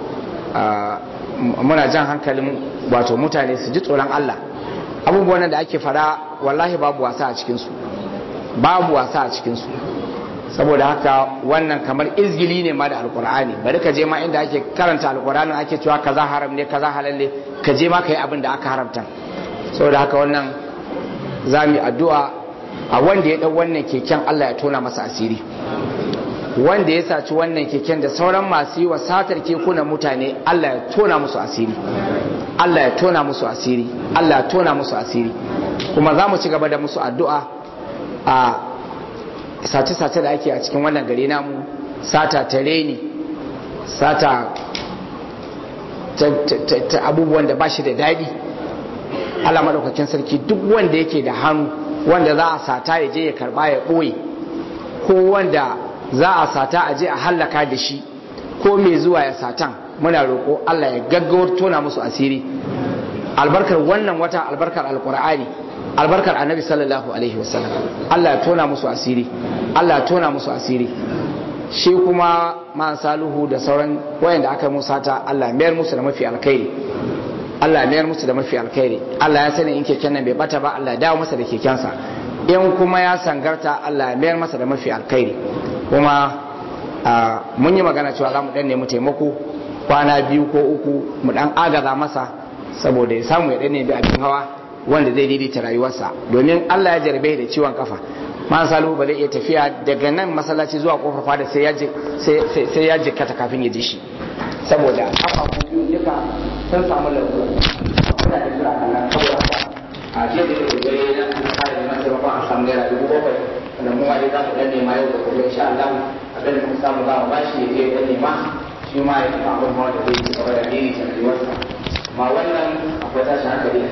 muna jan hankalin wato mutane su ji tsoron Allah abubuwan da ake fara wallahi babu wasa a cikinsu babu wasa a cikinsu saboda haka wannan kamar izgili ne ma da alkur'ani bari ka je ma inda ake karanta alkur'ani ake cewa kaza haram ne kaza halal ne ka je ma ka yi abin da aka haramta saboda haka wannan za mu yi addu'a a wanda ya ɗau wannan keken Allah ya tona masa asiri wanda ya saci wannan keken da sauran masu yi wa satar kekunan mutane Allah ya tona musu asiri Allah ya tona musu asiri Allah ya tona musu asiri kuma za mu ci gaba da musu addu'a a sace-sace da ake a cikin wannan gari namu sata ta reni sata ta abubuwan da ba shi da daɗi Allah maɗaukakin sarki duk wanda yake da hannu wanda za a sata ya je ya karɓa ya ɓoye ko wanda za a sata a je a hallaka da shi ko mai zuwa ya satan muna roƙo Allah ya gaggawar tona musu asiri albarkar wannan wata albarkar alkur'ani albarkar annabi sallallahu alaihi wasallam Allah ya tona musu asiri Allah ya tona musu asiri shi kuma man saluhu da sauran wayanda aka musa ta Allah mayar musu da mafi alkhairi Allah mayar musu da mafi alkhairi Allah ya sani in keken nan bai bata ba Allah ya dawo masa da kekensa in kuma ya sangarta Allah ya mayar masa da mafi alkhairi kuma mun yi magana cewa za mu dan nemi taimako kwana biyu ko uku mu dan agaza masa saboda ya samu ya dan nemi abin hawa wanda zai daidaita rayuwarsa domin Allah ya jarabe da ciwon kafa man salu ba zai iya tafiya daga nan masallaci zuwa kofar fada sai ya sai ya jikkata kafin ya ji shi saboda kafa biyu duka sun samu lafiya kuna da jira kan saboda a jiya da ke gare na an fara neman taimakon a samu naira dubu bakwai wanda mu ma dai za mu dan nema yau da gobe insha Allah abin da muka samu za mu bashi ya je ya dan nema shi ma ya tafi abin hawa da zai ci gaba da daidaita rayuwarsa ma wannan akwai tashin hankali